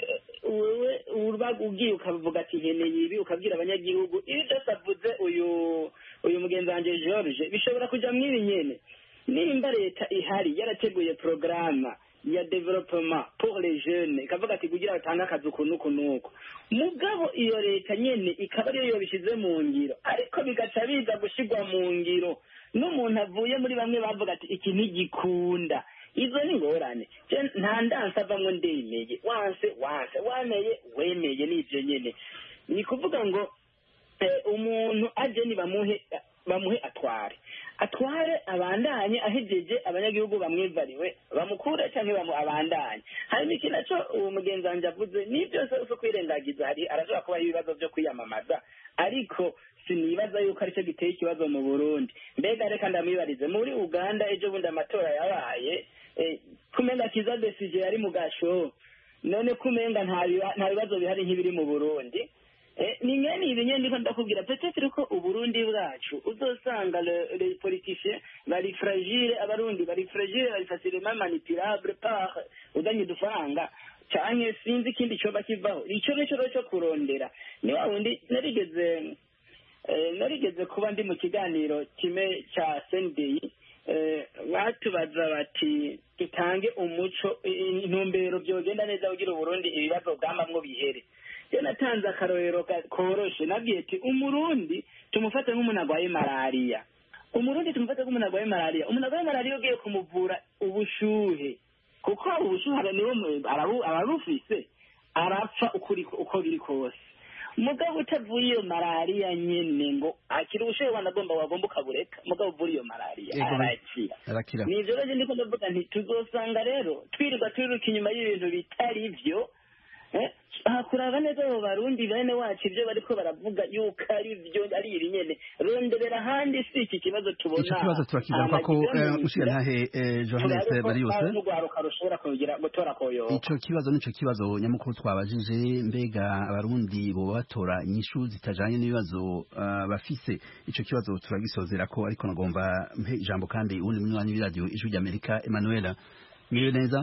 wewe urbaga ugiye ukavuga ati nkeneye ibi ukabwira abanyagihugu iyo dasavuze uyu uyu mugenzi wanje George bishobora kuja mwiri nyene. Nimba leta ihari yarateguye programa ya development pour les jeunes ikavuga ati kugira batanga akazi kunuko nuko, mugabo iyo leta nyene ikaba ariyo yobishize mu ngiro, ariko bigaca biza gushigwa mu ngiro n'umuntu avuye muri bamwe bavuga ati iki ntigikunda. Izo ni ngorane nta ndansa bamwe ndemeye wanse wanse wameye wemeye n'ivyo nyene. Ni kuvuga ngo eh, umuntu aje ni bamuhe bamuhe atware atware abandanye ahejeje abanyagihugu bamwivariwe bamukure cyangwa bamu abandanye. Hari iki naco uwo mugenzi wanje avuze ni byose uko kwirengagiza, hari arashobora kuba ibibazo byo kwiyamamaza, ariko sinibaza yuko ari cyo giteye ikibazo mu Burundi. Mbega reka ndamwibarize muri Uganda ejo bundi amatora yabaye eh, kumenga kiza desije yari mu gasho, none kumenga nta nta bibazo bihari nk'ibiri mu Burundi. Eh, ni ngene ibinye ndiko ndakubwira peut-être ko uburundi bwacu uzosanga les politiciens bari fragile, abarundi bari fragile, bari facilement manipulable par udanye dufanga cyane sinzi kindi cyo bakivaho. Ico nico cyo kurondera ni wa wundi narigeze eh, narigeze kuba ndi mu kiganiro kime cha Sunday eh, batubaza bati tutange umuco intumbero byogenda neza ugira uburundi ibibazo bwamamwo bihere. Natanze akarorero koroshe nabwiye ati umurundi tumufate nk'umuntu agwaye malaria. Umurundi tumufate nk'umuntu agwaye malaria. Umuntu agwaye malaria ugiye kumuvura ubushuhe, kuko ubushuhe niwo ararufise arapfa ukuri uko biri kose. Mugabo utavuye iyo malaria nyene ngo akiri ubushuhe wanagomba wagomba ukabureka, mugabo uvura iyo malaria arakira. Nivyo rero ndiko ndavuga nti tuzosanga rero twirirwa twiruka inyuma y'ibintu bitari vyo. Eh, kuraba neza abo barundi bene wacu ibyo bariko baravuga yuko ari byo ari ibinyene ronderera handi si iki kibazo tubona. Ico kibazo turakigaruka ko ushira ntahe Johannes Marius rushobora kugira gutora koyo. Ico kibazo nico kibazo nyamukuru twabajije, mbega abarundi bo batora inyishu zitajanye n'ibibazo uh, bafise. Ico kibazo turagisozera ko, ariko nagomba mpe ijambo kandi undi munywanyi w'iradio Ijwi ry'Amerika Emmanuel. Mwiwe neza?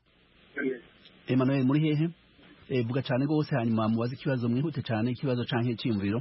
Yes. Emmanuel muri hehe? Eh, vuga cyane gose hanyuma mubaze ikibazo mwihute cyane, ikibazo canke cyimviro.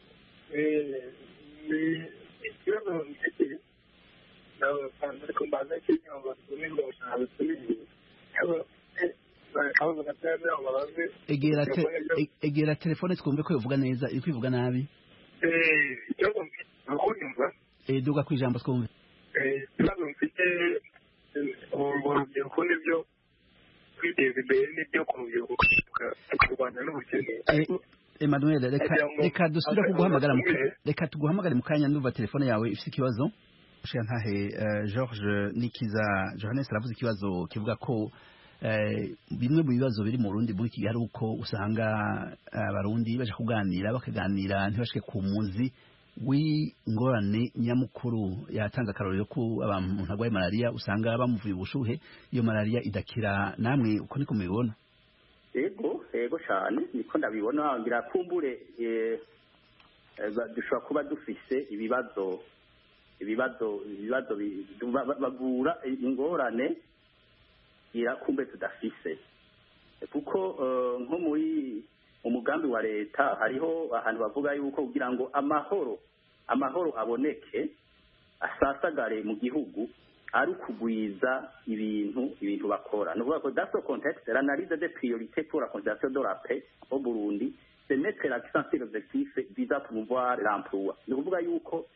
Eh, ni ikibazo mfite nawe kandi kumbaza cyangwa ngo tumwe ngo cyangwa tumwe. aho gatende ababaze egera egera telefone twumve ko yovuga neza iri kwivuga nabi eh cyo ngumva eh duga kwijambo twumve eh cyo mfite urubyiruko nibyo kwiteza imbere nibyo kurubyiruko kurwanya n'ubukene Emmanuel reka reka dusubire kuguhamagara mu reka tuguhamagare mu kanya ndumva telefone yawe ifite ikibazo ushaka ntahe George Nikiza Johannes aravuze ikibazo kivuga ko bimwe mu bibazo biri mu Burundi muri kigali uko usanga abarundi baje kuganira bakaganira ntibashike ku muzi w'ingorane nyamukuru yatanze akarorero ko abantu ntagwaye malaria usanga bamuvuye ubushuhe iyo malaria idakira namwe uko niko mubibona ego ego cyane niko ndabibona ngira kumbure dushobora kuba dufise ibibazo ibibazo ibibazo bagura ingorane irakumbe tudafise kuko nko muri umugambi wa leta hariho ahantu bavuga yuko kugira ngo amahoro amahoro aboneke asasagare mu gihugu ari ukugwiza ibintu ibintu bakora no kuvuga ko dans ce contexte l'analyse des priorités pour la conservation de la paix au Burundi c'est mettre l'accent sur l'objectif visant à promouvoir l'emploi no kuvuga yuko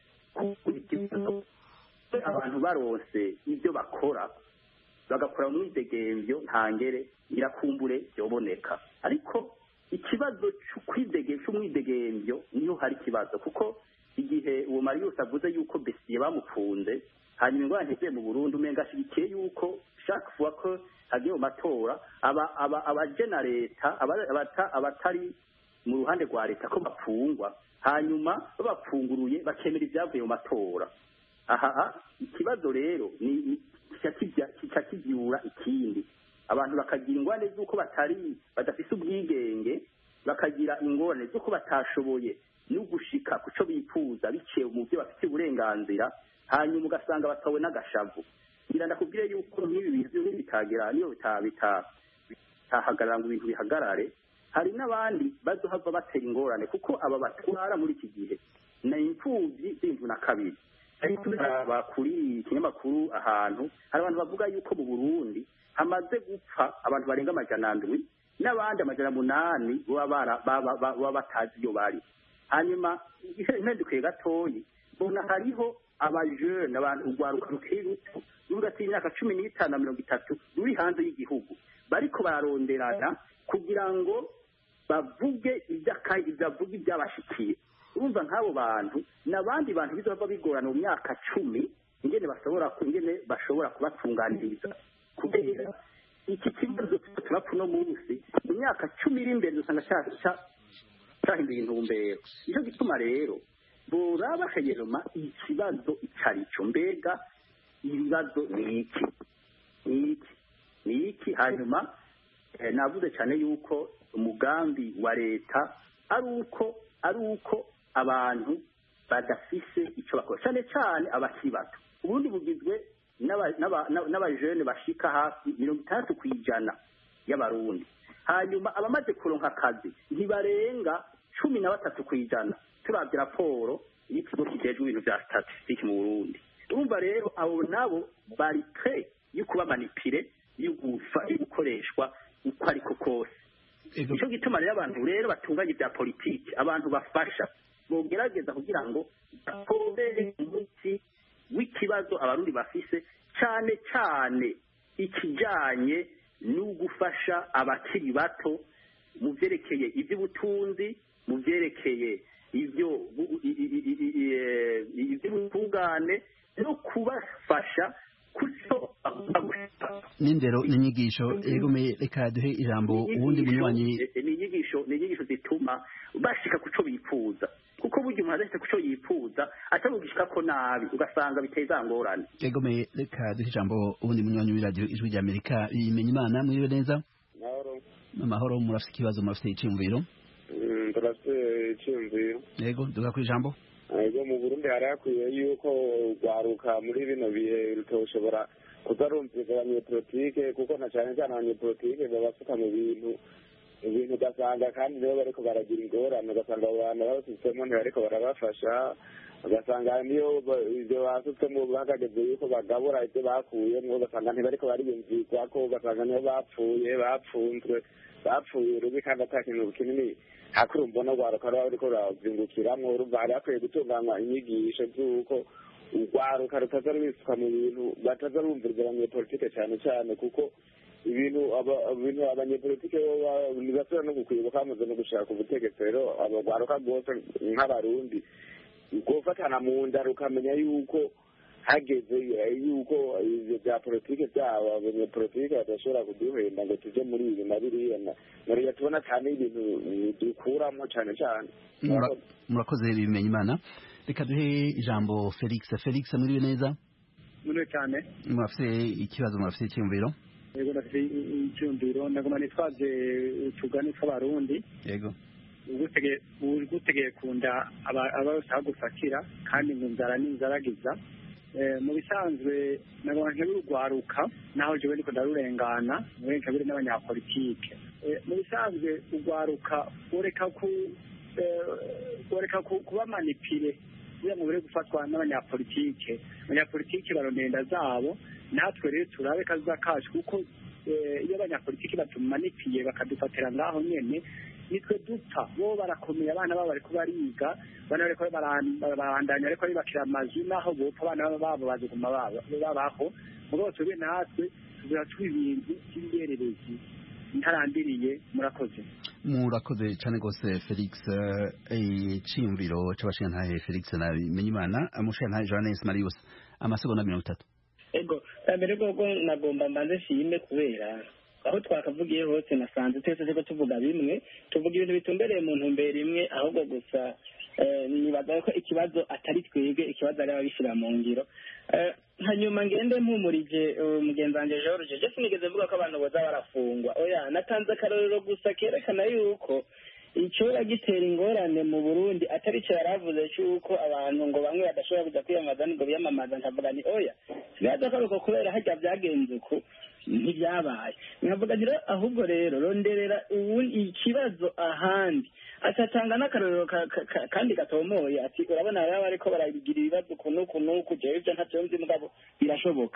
abantu baronse ibyo bakora bagakora mu idegembyo ntangere irakumbure byoboneka ariko ikibazo cy'ukwidege cy'umwidegembyo niyo hari kibazo kuko igihe uwo Marius avuze yuko Besiye bamufunze hanyuma ngo anteze mu Burundi umenga shikiye yuko chaque fois ko hagiye mu matora aba aba abajena leta abata abatari mu ruhande rwa leta ko bapfungwa hanyuma babapfunguruye bakemera ibyavuye mu matora aha ikibazo rero ni kibyura ikindi abantu bakagira ingorane z'uko batari badafise ubwigenge bakagira ingorane z'uko batashoboye no gushika kuco bifuza biciye mu byo bafite uburenganzira hanyuma ugasanga batawe n'agashavu ngira ndakubwire yuko nk'ibi bintu bitagera niyo bitabita bitahagarara ngo ibintu bihagarare hari n'abandi bazohava batera ingorane kuko aba batwara muri iki gihe na imfuvyi z'indwi na kabiri ariko bakuri ikinyamakuru ahantu hari abantu bavuga yuko mu Burundi hamaze gupfa abantu barenga amajana ndwi n'abandi amajana munani baba batazi iyo bari hanyuma impinduka gatoyi mbona hariho abajene abantu urwaruka rukiri ruto ruvuga ati imyaka cumi n'itanu na mirongo itatu ruri hanze y'igihugu bariko bararonderana kugira ngo bavuge iby'akayi ibyavuga ibyabashikiye urumva nk'abo bantu n'abandi bantu bizova bigorana mu myaka cumi ingene bashobora ingene bashobora kubatunganiriza kubera iki kibazo turapfa uno munsi mu myaka cumi iri imbere dusanga cyahinduye intumbero nicyo gituma rero boraba hanyuma ikibazo icarico mbega ibibazo ni iki ni iki ni iki hanyuma navuze cyane yuko umugambi wa leta ari uko ari uko abantu badafise icyo bakora cyane cyane abakiri bato ubundi bugizwe n'abajene bashika hafi mirongo itandatu ku ijana y'abarundi hanyuma abamaze kuronka akazi ntibarenga cumi na batatu ku ijana turavye raporo y'ikigo kijejwe ibintu vya statistique mu Burundi urumva rero abo nabo bari pre yuko bamanipire yugufa gukoreshwa uko ariko kose ico gituma rero abantu rero batunganye bya politiki abantu bafasha bogerageza kugira ngo bakobere umuti w'ikibazo abarundi bafise cyane cyane ikijanye n'ugufasha abakiri bato mu vyerekeye ivy'ubutunzi mu vyerekeye ivyo ivy'ubutungane no kubafasha kuco n'indero n'inyigisho egomeye reka duhe ijambo ubundi munywanyi n'inyigisho n'inyigisho zituma bashika kuco bifuza kuko burya umuntu adafite kuco yifuza atamugishika ko nabi ugasanga biteza ngorane egomeye reka duhe ijambo ubundi munywanyi w'iradio ijwi rya Amerika bimenya imana mwiwe neza mahoro mahoro murafite ikibazo murafite iciyumviro turafite iciyumviro yego duga ku ijambo ego mu Burundi harakwiye yuko rwaruka muri bino bihe rutoshobora kutarumvikana abanyepolitike kuko na cyane cyane abanyepolitike babasuka mu bintu ibintu ugasanga kandi nibo bariko baragira ingorane ugasanga abo bantu babasizemo ntibariko barabafasha ugasanga niyo ibyo basutsemo bakageze yuko bagabura ibyo bakuyemo ugasanga ntibariko bariyumvirwa ko ugasanga niyo bapfuye bapfunzwe bapfuye rubi kandi ata kintu kinini hakuru mbona rwaruka ruba ruriko ruravyungukiramwo urumva hari hakwiye gutunganywa inyigisho z'uko urwaruka rutaza rubisuka mu bintu bataza rumviriza abanyepolitike cyane cyane kuko ibintu ibintu abanyepolitike ntibasubira no gukwibuka bamaze no gushaka ubutegetsi rero abagwaruka rwose nk'abarundi gufatana mu nda rukamenya yuko hageze yuko ivyo vya politike vyabo abanyepolitike badashobora kuduhenda ngo tuje muri ibi na biriya nariya tubona cyane ibintu dukuramo cyane cyane. Murakoze bimenya imana. Reka duhe ijambo Felix. Felix mwiriwe neza? Mwiriwe cyane. Murafise ikibazo, murafise icyumviro? Yego ndafise icyumviro ndagoma nitwaje utugani tw'abarundi. Yego. Ugutegeye ugutegeye kunda abashaka gufatira kandi ngo nzara n'inzaragiza mu bisanzwe nagoma nk'urugwaruka naho jewe niko ndarurengana muri kabiri n'abanyapolitike mu bisanzwe ugwaruka ureka ku ureka kuba manipire kugira ngo bure gufatwa n'abanyapolitike abanyapolitike barondenda zabo natwe rero turabe kaza kacu kuko iyo abanyapolitike batumanipiye bakadufatira ngaho nyene nitwe dupfa bo barakomeye abana babo bariko bariga bana bariko barandanya ariko bibakira amazi naho bopfa abana babo baziguma babaho mugo tube natwe tuzira twibintu cy'imbererezi ntarandiriye. Murakoze. Murakoze cyane gose Felix. Iciyumviro c'abashintahe Felix na Bimenyimana amushintahe Johannes Marius amasegonda mirongo itatu. Ego mbere gogo nagomba mbanze shime kubera aho twakavugiye hose nasanze twese ko tuvuga bimwe tuvuga ibintu bitumbereye mu ntumbero imwe ahubwo gusa nibaza ko ikibazo atari twebwe ikibazo ari ababishira mu ngiro. Hanyuma ngende mpumurije umugenzi wanje George je sinigeze mvuga ko abantu boza barafungwa oya natanze akarorero gusa kerekana yuko icyo gitera ingorane mu Burundi atari cyo yaravuze cyuko abantu ngo bamwe badashobora kuja kwiyamamaza ngo biyamamaza nkavuga ni oya sigaza ko kubera hajya byagenze uko ntibyabaye nkavuga rero ahubwo rero ronderera ikibazo ahandi atatanga n'akarorero kandi gatomoye ati urabona yaba ariko barabigira ibibazo kuno kuno kujya ibyo ntacyo nzi mugabo birashoboka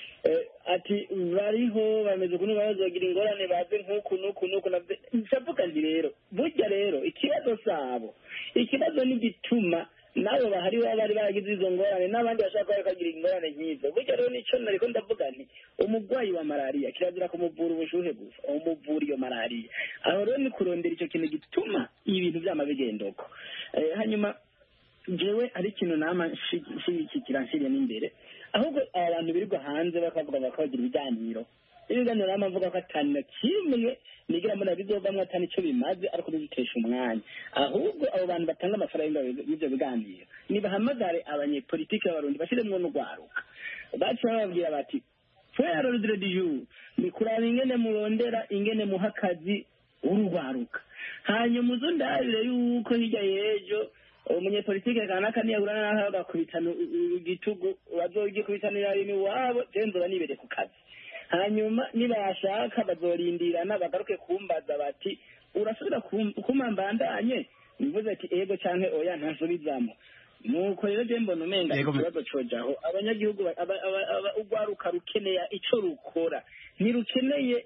ati bariho bameze kuno bazogira ingorane baze nk'uku n'uku n'uku ndavuga ndi rero burya rero ikibazo sabo ikibazo ni gituma nabo bahari baba bari baragize izo ngorane n'abandi bashaka bakagira ingorane nk'izo burya rero nico nariko ndavuga nti umugwayi wa malaria kirazira kumuvura ubushuhe gusa umuvura iyo malaria aho rero ni kurondera icyo kintu gituma ibintu by'amabigendoko hanyuma jewe ari ikintu nama kiranshiriye n'imbere ahubwo abantu birirwa hanze bakavuga bakagira ibiganiro ibiganiro nama mvuga ko atani na kimwe nigira mbona bizovamwo atani ico bimaze ariko bizitesha umwanya ahubwo abo bantu batanga amafaranga y'ivyo biganiro nibahamagare abanyepolitike b'abarundi bashiremwo n'urwaruka baca bababwira bati fera rodre du jour ni kuraba ingene murondera ingene muha akazi urugwaruka hanyuma uzundabire yuko hirya y'ejo umunyepolitike kanaka niyahurana naho bagakubitana igitugu bazogikubitanira rimwe iwabo jenzora nibere ku kazi hanyuma nibashaka bazorindirana bagaruke kumbaza bati urasubira kumambandanye mvuze ati ego canke oya ntasubizamo nuko rero je mbona umenga ikibazo cojaho abanyagihugu ugwaruka rukeneye ico rukora ntirukeneye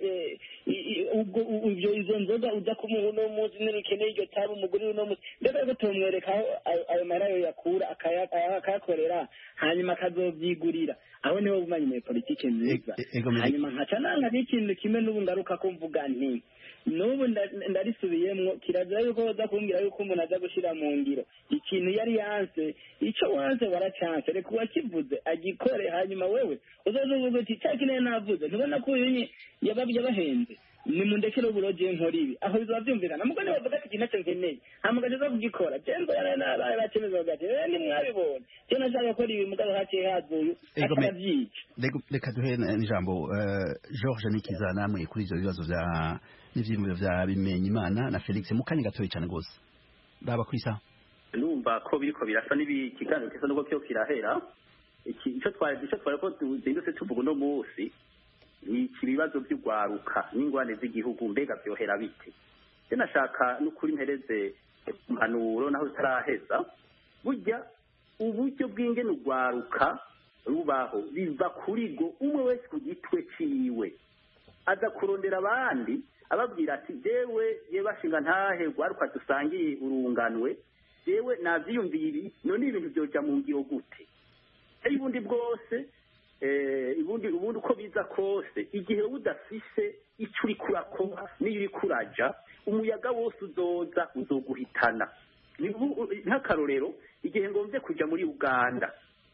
ubwo ivyo izo nzoga uja kumuha uno munsi ntirukeneye iryo tabu umuguri uno munsi mbega ko tumwereka aho ayo marayo yakura akayakorera hanyuma akazovyigurira aho niho bumanye muri politike nziza hanyuma nkaca nanga n'ikintu kimwe n'ubu ngaruka ko mvuga nti n'ubu ndarisubiyemwo kirazira yuko baza kumbwira yuko umuntu aza gushira mu ngiro ikintu yari yanse ico wanse waracanse reka uwakivuze agikore hanyuma wewe uzoza uvuga uti cya kinene navuze ntubona ko uyu yabahenze nimundekere uburoje nkora ibi aho bizoba vyumvikana mugo niwe bavuga ati iki nacyo nkeneye hama gaza kugikora jenzo yaranabaye bakemeza bagati rero ni mwabibonye je nashaka gukora ibi mugabo haciye hazuyu atavyica reka duhe n'ijambo George Nikiza namwe kuri ivyo bibazo vya n'ivyimviro vya Bimenyimana na Felix mukanya gatoye cyane gose baba kwisa numva ko biriko birasa n'ibikiganiro kisa nuko cyo kirahera iki ico twari ico twari ko dindose tuvuga no munsi ni ibibazo by'ugwaruka n'ingwane z'igihugu mbega byohera bite je nashaka n'ukuri mpereze impanuro naho utaraheza burya uburyo bw'ingene urwaruka rubaho biva kuri rwo umwe wese ku gitwe ciwe aza kurondera abandi ababwira ati jewe ye bashinga ntahe rwaruka dusangiye urunganwe jewe navyiyumviri none ibintu byoja mu ngiro gute ari bundi bwose eh ibundi ubundi uko biza kose igihe udafise icyo uri kurakora niyo uri kuraja umuyaga wose uzoza uzoguhitana nk'akarorero igihe ngombye kuja muri Uganda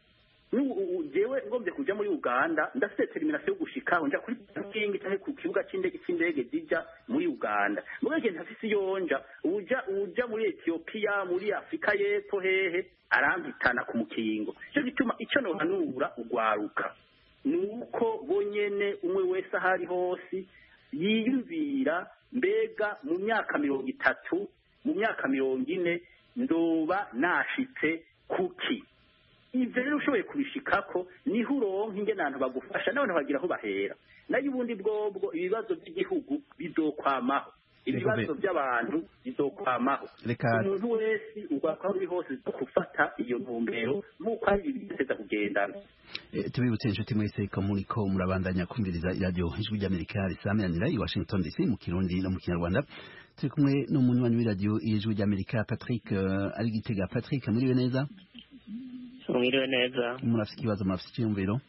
jewe ngombye kuja muri Uganda ndafite termination yo gushikaho nja kuri parking cyangwa ku kibuga c'indege c'indege zija muri Uganda mugaje ntafise yonja uja uja muri Ethiopia muri Afrika y'Epfo hehe arambitana ku mukingo cyo gituma icyo no hanura ugwaruka nuko bonyene umwe wese ahari hose yiyumvira mbega mu myaka mirongo itatu mu myaka mirongo ine ndoba nashitse kuki ivyo rero ushoboye kubishikako niho uronka ingene abantu bagufasha n'abantu bagira aho bahera nayo ubundi bwobwo ibibazo by'igihugu bizokwamaho ibibazo by'abantu bizokwamaho umuntu wese ugwakwa uri hose gufata iyo ntumbero nk'uko ari ibiteza kugendana tubibutse inshuti mwese ko muriko murabandanya kumviriza iradiyo ijwi ry'Amerika risameranira i Washington D C mu Kirundi no mu Kinyarwanda turi kumwe n'umunywanyi w'iradiyo ijwi ry'Amerika Patrick ari Gitega. Patrick muriwe neza? Mwiriwe neza. Murafite ikibazo murafite icyumviro?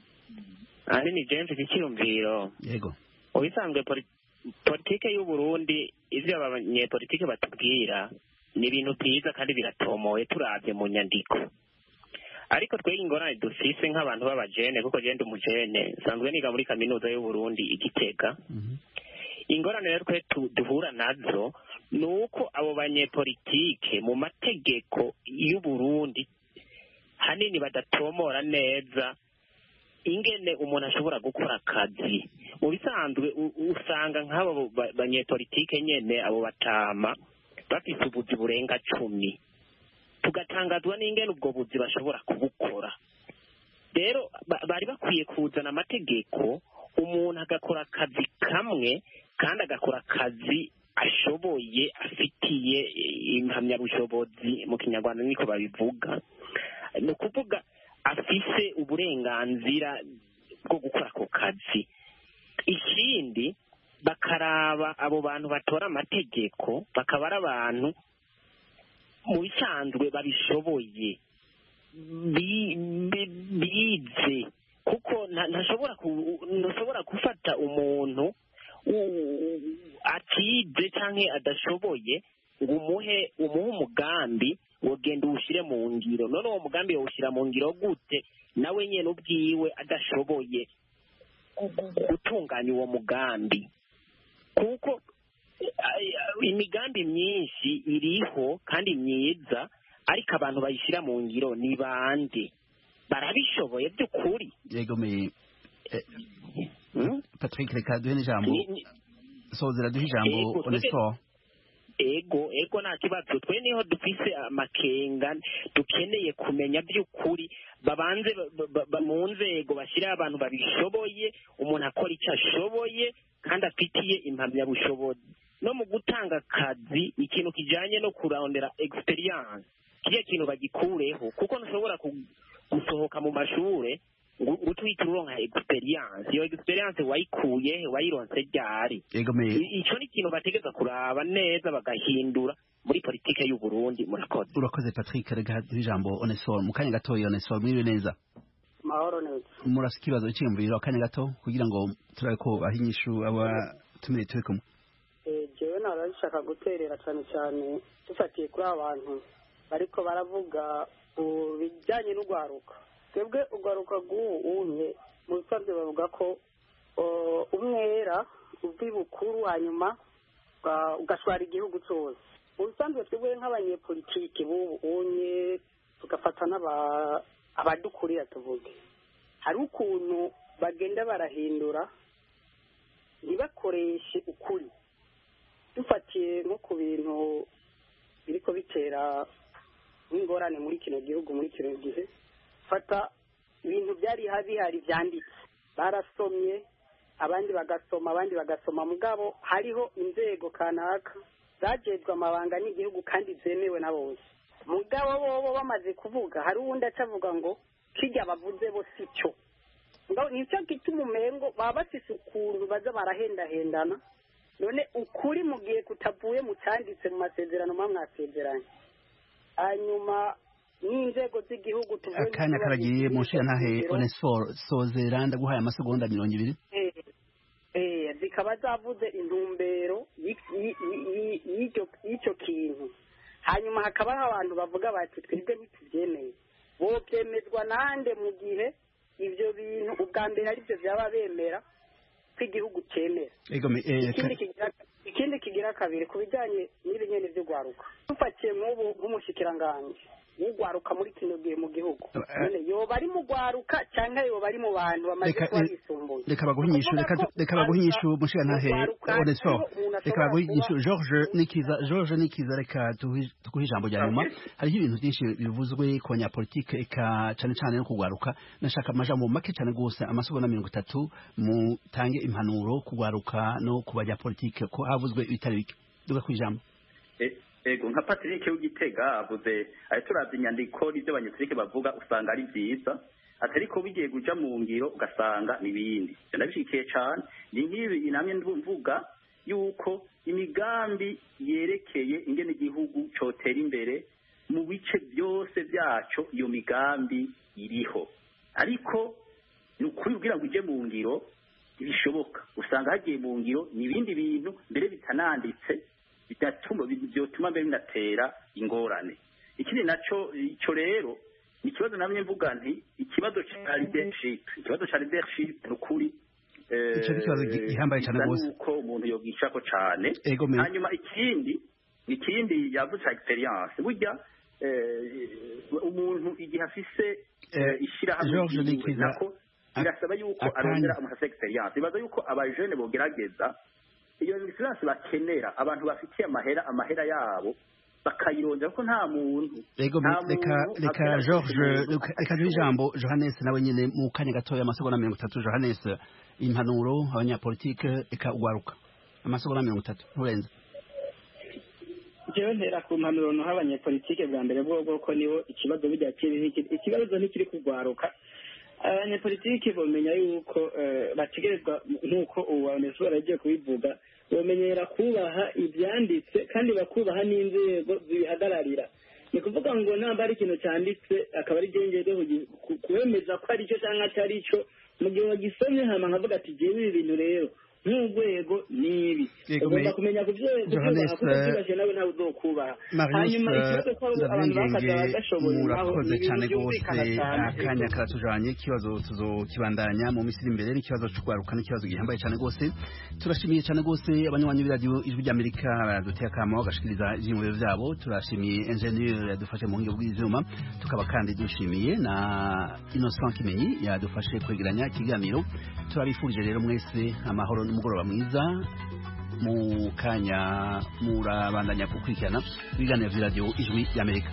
Ari ni James icyumviro. Yego. Ubisanzwe politike y'u Burundi ivyo abanyepolitike batubwira ni ibintu byiza kandi biratomoye turavye mu nyandiko. Ariko twege ingorane dufise nk'abantu b'abajene kuko je ndi umujene sanzwe niga muri kaminuza y'u Burundi Igitega. Mm-hmm. Ingorane rero twe duhura nazo nuko abo banyepolitike mu mategeko y'u Burundi hanini badatomora neza ingene umuntu ashobora gukora akazi. Mu bisanzwe usanga nk'abo banyepolitike nyene abo batama bafise ubuzi burenga cumi tugatangazwa n'ingene ubwo buzi bashobora kubukora. Rero bari bakwiye kuzana amategeko umuntu agakora akazi kamwe kandi agakora akazi ashoboye afitiye impamyabushobozi mu Kinyarwanda niko babivuga, ni ukuvuga afise uburenganzira bwo gukora ako kazi. Ikindi bakaraba abo bantu batora amategeko bakaba ari abantu mu bisanzwe babishoboye bize, kuko ntashobora ntashobora gufata umuntu atize canke adashoboye ngo umuhe umuhe umugambi wogenda uwushire mu ngiro. None uwo mugambi yawushira mu ngiro gute nawe nyene ubwiwe adashoboye gutunganya uwo mugambi? Kuko imigambi myinshi iriho kandi myiza, ariko abantu bayishira mu ngiro ni bande? Barabishoboye by'ukuri? Yego me Patrick, reka duhe n'ijambo sozera duhe ijambo Onesphore. Ego ego nta kibazo, twe niho dufise amakenga dukeneye kumenya by'ukuri, babanze mu nzego bashyiraho abantu babishoboye, umuntu akora icyo ashoboye kandi afitiye impamyabushobozi. No mu gutanga akazi ikintu kijanye no kurondera experience kiye kintu bagikureho, kuko ntushobora gusohoka mu mashure utwite uronka experience. Iyo experience wayikuye wayironse ryari? Ego me ico ni ikintu bategeza kuraba neza bagahindura muri politike y'u Burundi. Murakoze. Urakoze Patrick. Rega ijambo Onesphore mu kanya gato. Onesphore mwiriwe neza? Mahoro neza. Murafite ikibazo cyiyumviro akanya gato kugira ngo turabe ko ahinyishu aba tumire turi kumwe. Eh jewe narashaka guterera cyane cyane dufatiye kuri abantu bariko baravuga bijyanye n'ugwaruka. Twebwe ugwaruka rw'ubunye mu bisanzwe bavuga ko umwera uvi bukuru hanyuma ugashwara igihugu cyose. Mu bisanzwe twebwe nk'abanyepolitike b'ubunye tugafata n'abadukurira tuvuge, hari ukuntu bagenda barahindura ntibakoreshe ukuri. Dufatiye nko ku bintu biriko bitera n'ingorane muri kino gihugu muri kino gihe, fata ibintu byari bihari byanditse, barasomye abandi bagasoma abandi bagasoma, mugabo hariho inzego kanaka zajejwe amabanga n'igihugu kandi zemewe na bose. mugabo bobo bamaze kuvuga hari uwundi acavuga ngo kirya bavuze bo si cyo nicyo gituma umengo baba bafise ukuntu baza barahendahendana none ukuri mu gihe kutavuye mu cyanditse mu masezerano mwa mwasezeranye hanyuma n'inzego z'igihugu tuvuye akanya karagiye mu nshingantahe Onesphore Sozera ndaguhaye amasegonda mirongo ibiri eh zikaba zavuze intumbero y'icyo kintu hanyuma hakabaho abantu bavuga bati twebwe ntitubyemeye bo byemezwa nande mu gihe ibyo bintu ubwa mbere ari byo byaba bemera ko igihugu cyemera ikindi kigira kabiri ku bijyanye n'ibinyene byo gwaruka dufatiye nk'ubu nk'umushikiranganji ugwaruka muri kino gihe mu gihugu none yoba ari mu gwaruka cyangwa yoba ari mu bantu bamaze kuba bisumbuye reka baguhinyishu reka baguhinyishu mushikantahe Onesphore reka baguhinyishu George Nikiza George Nikiza reka tuguhe ijambo rya nyuma hariho ibintu byinshi bivuzwe ku banyapolitike eka cyane cyane no kugwaruka nashaka amajambo make cyane gose amasogo na mirongo itatu mutange impanuro kugwaruka no ku banyapolitike ko havuzwe bitari bike duga ku ijambo ego nka Patrick w'Igitega avuze ari turavye inyandiko n'ibyo abanyapolitike bavuga usanga ari byiza atari ko bigiye guja mu ngiro ugasanga nibindi ndabishikiye cyane ni nk'ibi namwe mvuga yuko imigambi yerekeye ingene igihugu cotera imbere mu bice byose byaco iyo migambi iriho ariko nukuri kugira ngo ije mu ngiro ibishoboka usanga hagiye mu ngiro n'ibindi bintu mbere bitananditse bidatuma byotuma mbere binatera ingorane ikindi naco ico rero ni ikibazo namwe mvuga nti ikibazo cya leadership ikibazo cya leadership nukuri ico kibazo gihambaye cyane gose uko umuntu yogishako cyane hanyuma ikindi ikindi yavuze experience burya umuntu igihe afise ishirahamwe nako birasaba yuko arondera umuntu afise experience bibaza yuko abajene bogerageza iyo experience bakenera abantu bafitiye amahera amahera yabo bakayirondera ko nta muntu reka reka George reka ijambo Johannes nawe nyine mu kanya gatoya amasegonda mirongo itatu Johannes impanuro abanyapolitike eka ugwaruka amasegonda mirongo itatu nturenze jewe ntera ku mpanuro no abanyapolitike bwa mbere bwo ko niho ikibazo bijya kiri ikibazo ntikiri kugwaruka abanyapolitike bomenya yuko bategerezwa nk'uko ubu Onesphore yagiye kubivuga bamenyera kubaha ibyanditse kandi bakubaha n'inzego zibihagararira ni kuvuga ngo namba ari ikintu cyanditse akaba ari gengede kuwemeza ko ari cyo cyangwa atari cyo mu gihe wagisomye hama nkavuga ati jewe ibi bintu rero nk'urwego nibi ugomba kumenya kubyubaka nawe nawe uzokubaha hanyuma ikibazo ko abantu bakaza bagashoboye murakoze cyane gose akanya karatujanye ikibazo tuzokibandanya mu misiri imbere n'ikibazo cy'ugwaruka n'ikibazo gihambaye cyane gose turashimiye cyane gose abanywanyi b'iradio ijwi ry'Amerika baduteye akamo bagashikiriza ivyiyumviro vyabo turashimiye engineer yadufashe mu ngingo bw'ivyuma tukaba kandi dushimiye na Innocent Kimenyi yadufashe kwegeranya ikiganiro turabifurije rero mwese amahoro n'umugoroba mwiza mu kanya murabandanya gukurikirana ibiganiro vy'iradio ijwi ry'Amerika.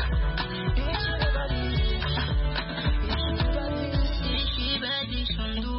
Son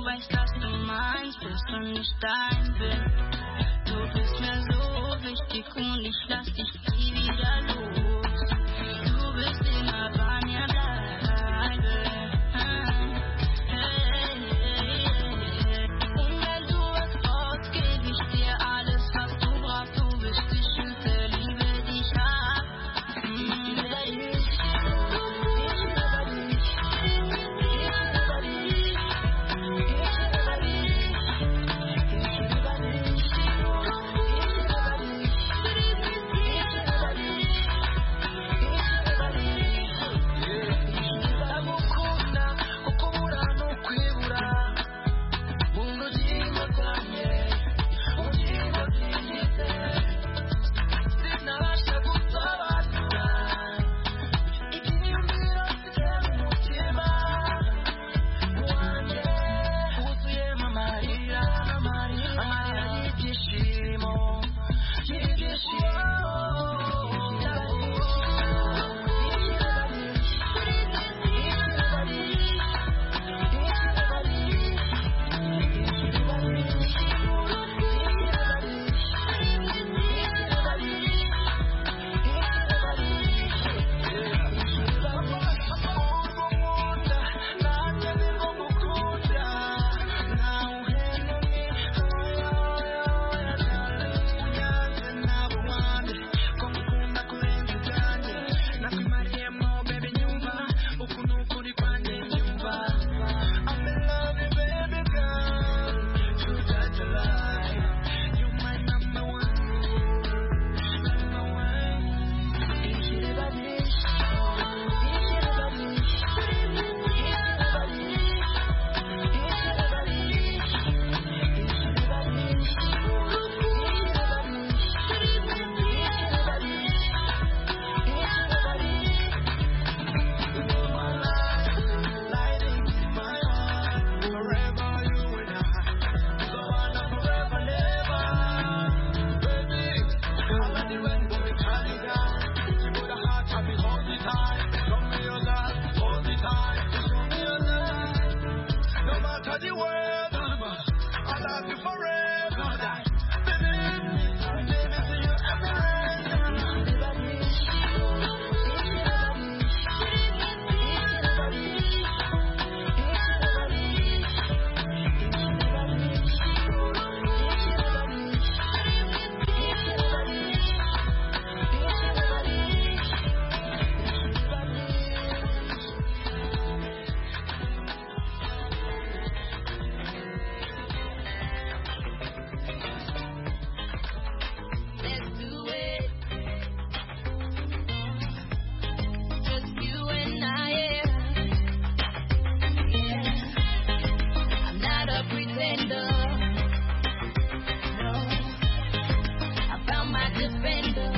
defender.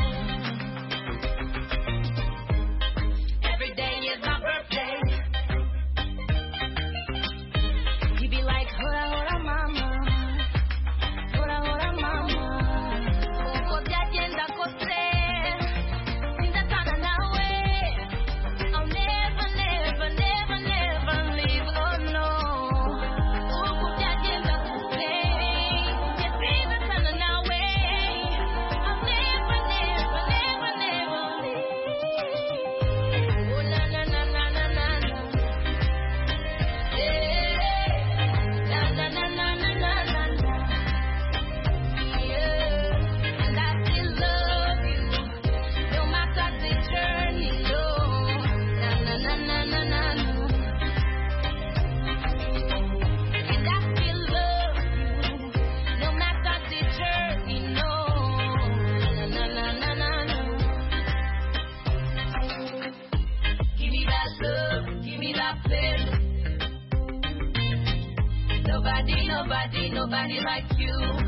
Every day is my birthday. He be like, hola, hola, mama. Hola, hola, mama. Uko jajenda kote. Sinda sana nawe. I'll never, never, never, never leave, no, no. Uko jajenda kote. Yeah, sinda sana nawe. I'll never, never, never, never leave. Oh, na, na, na, na, na, na, na. Yeah. Na, na, na, na, na, na, na, na. Yeah. And I still love you, no matter the journey, no. Na, na, na, na, na, na, na. And I still love you, no matter the journey, no. Na, na, na, na, na, na. Give me that love, give me that pleasure. Nobody, nobody, nobody like you.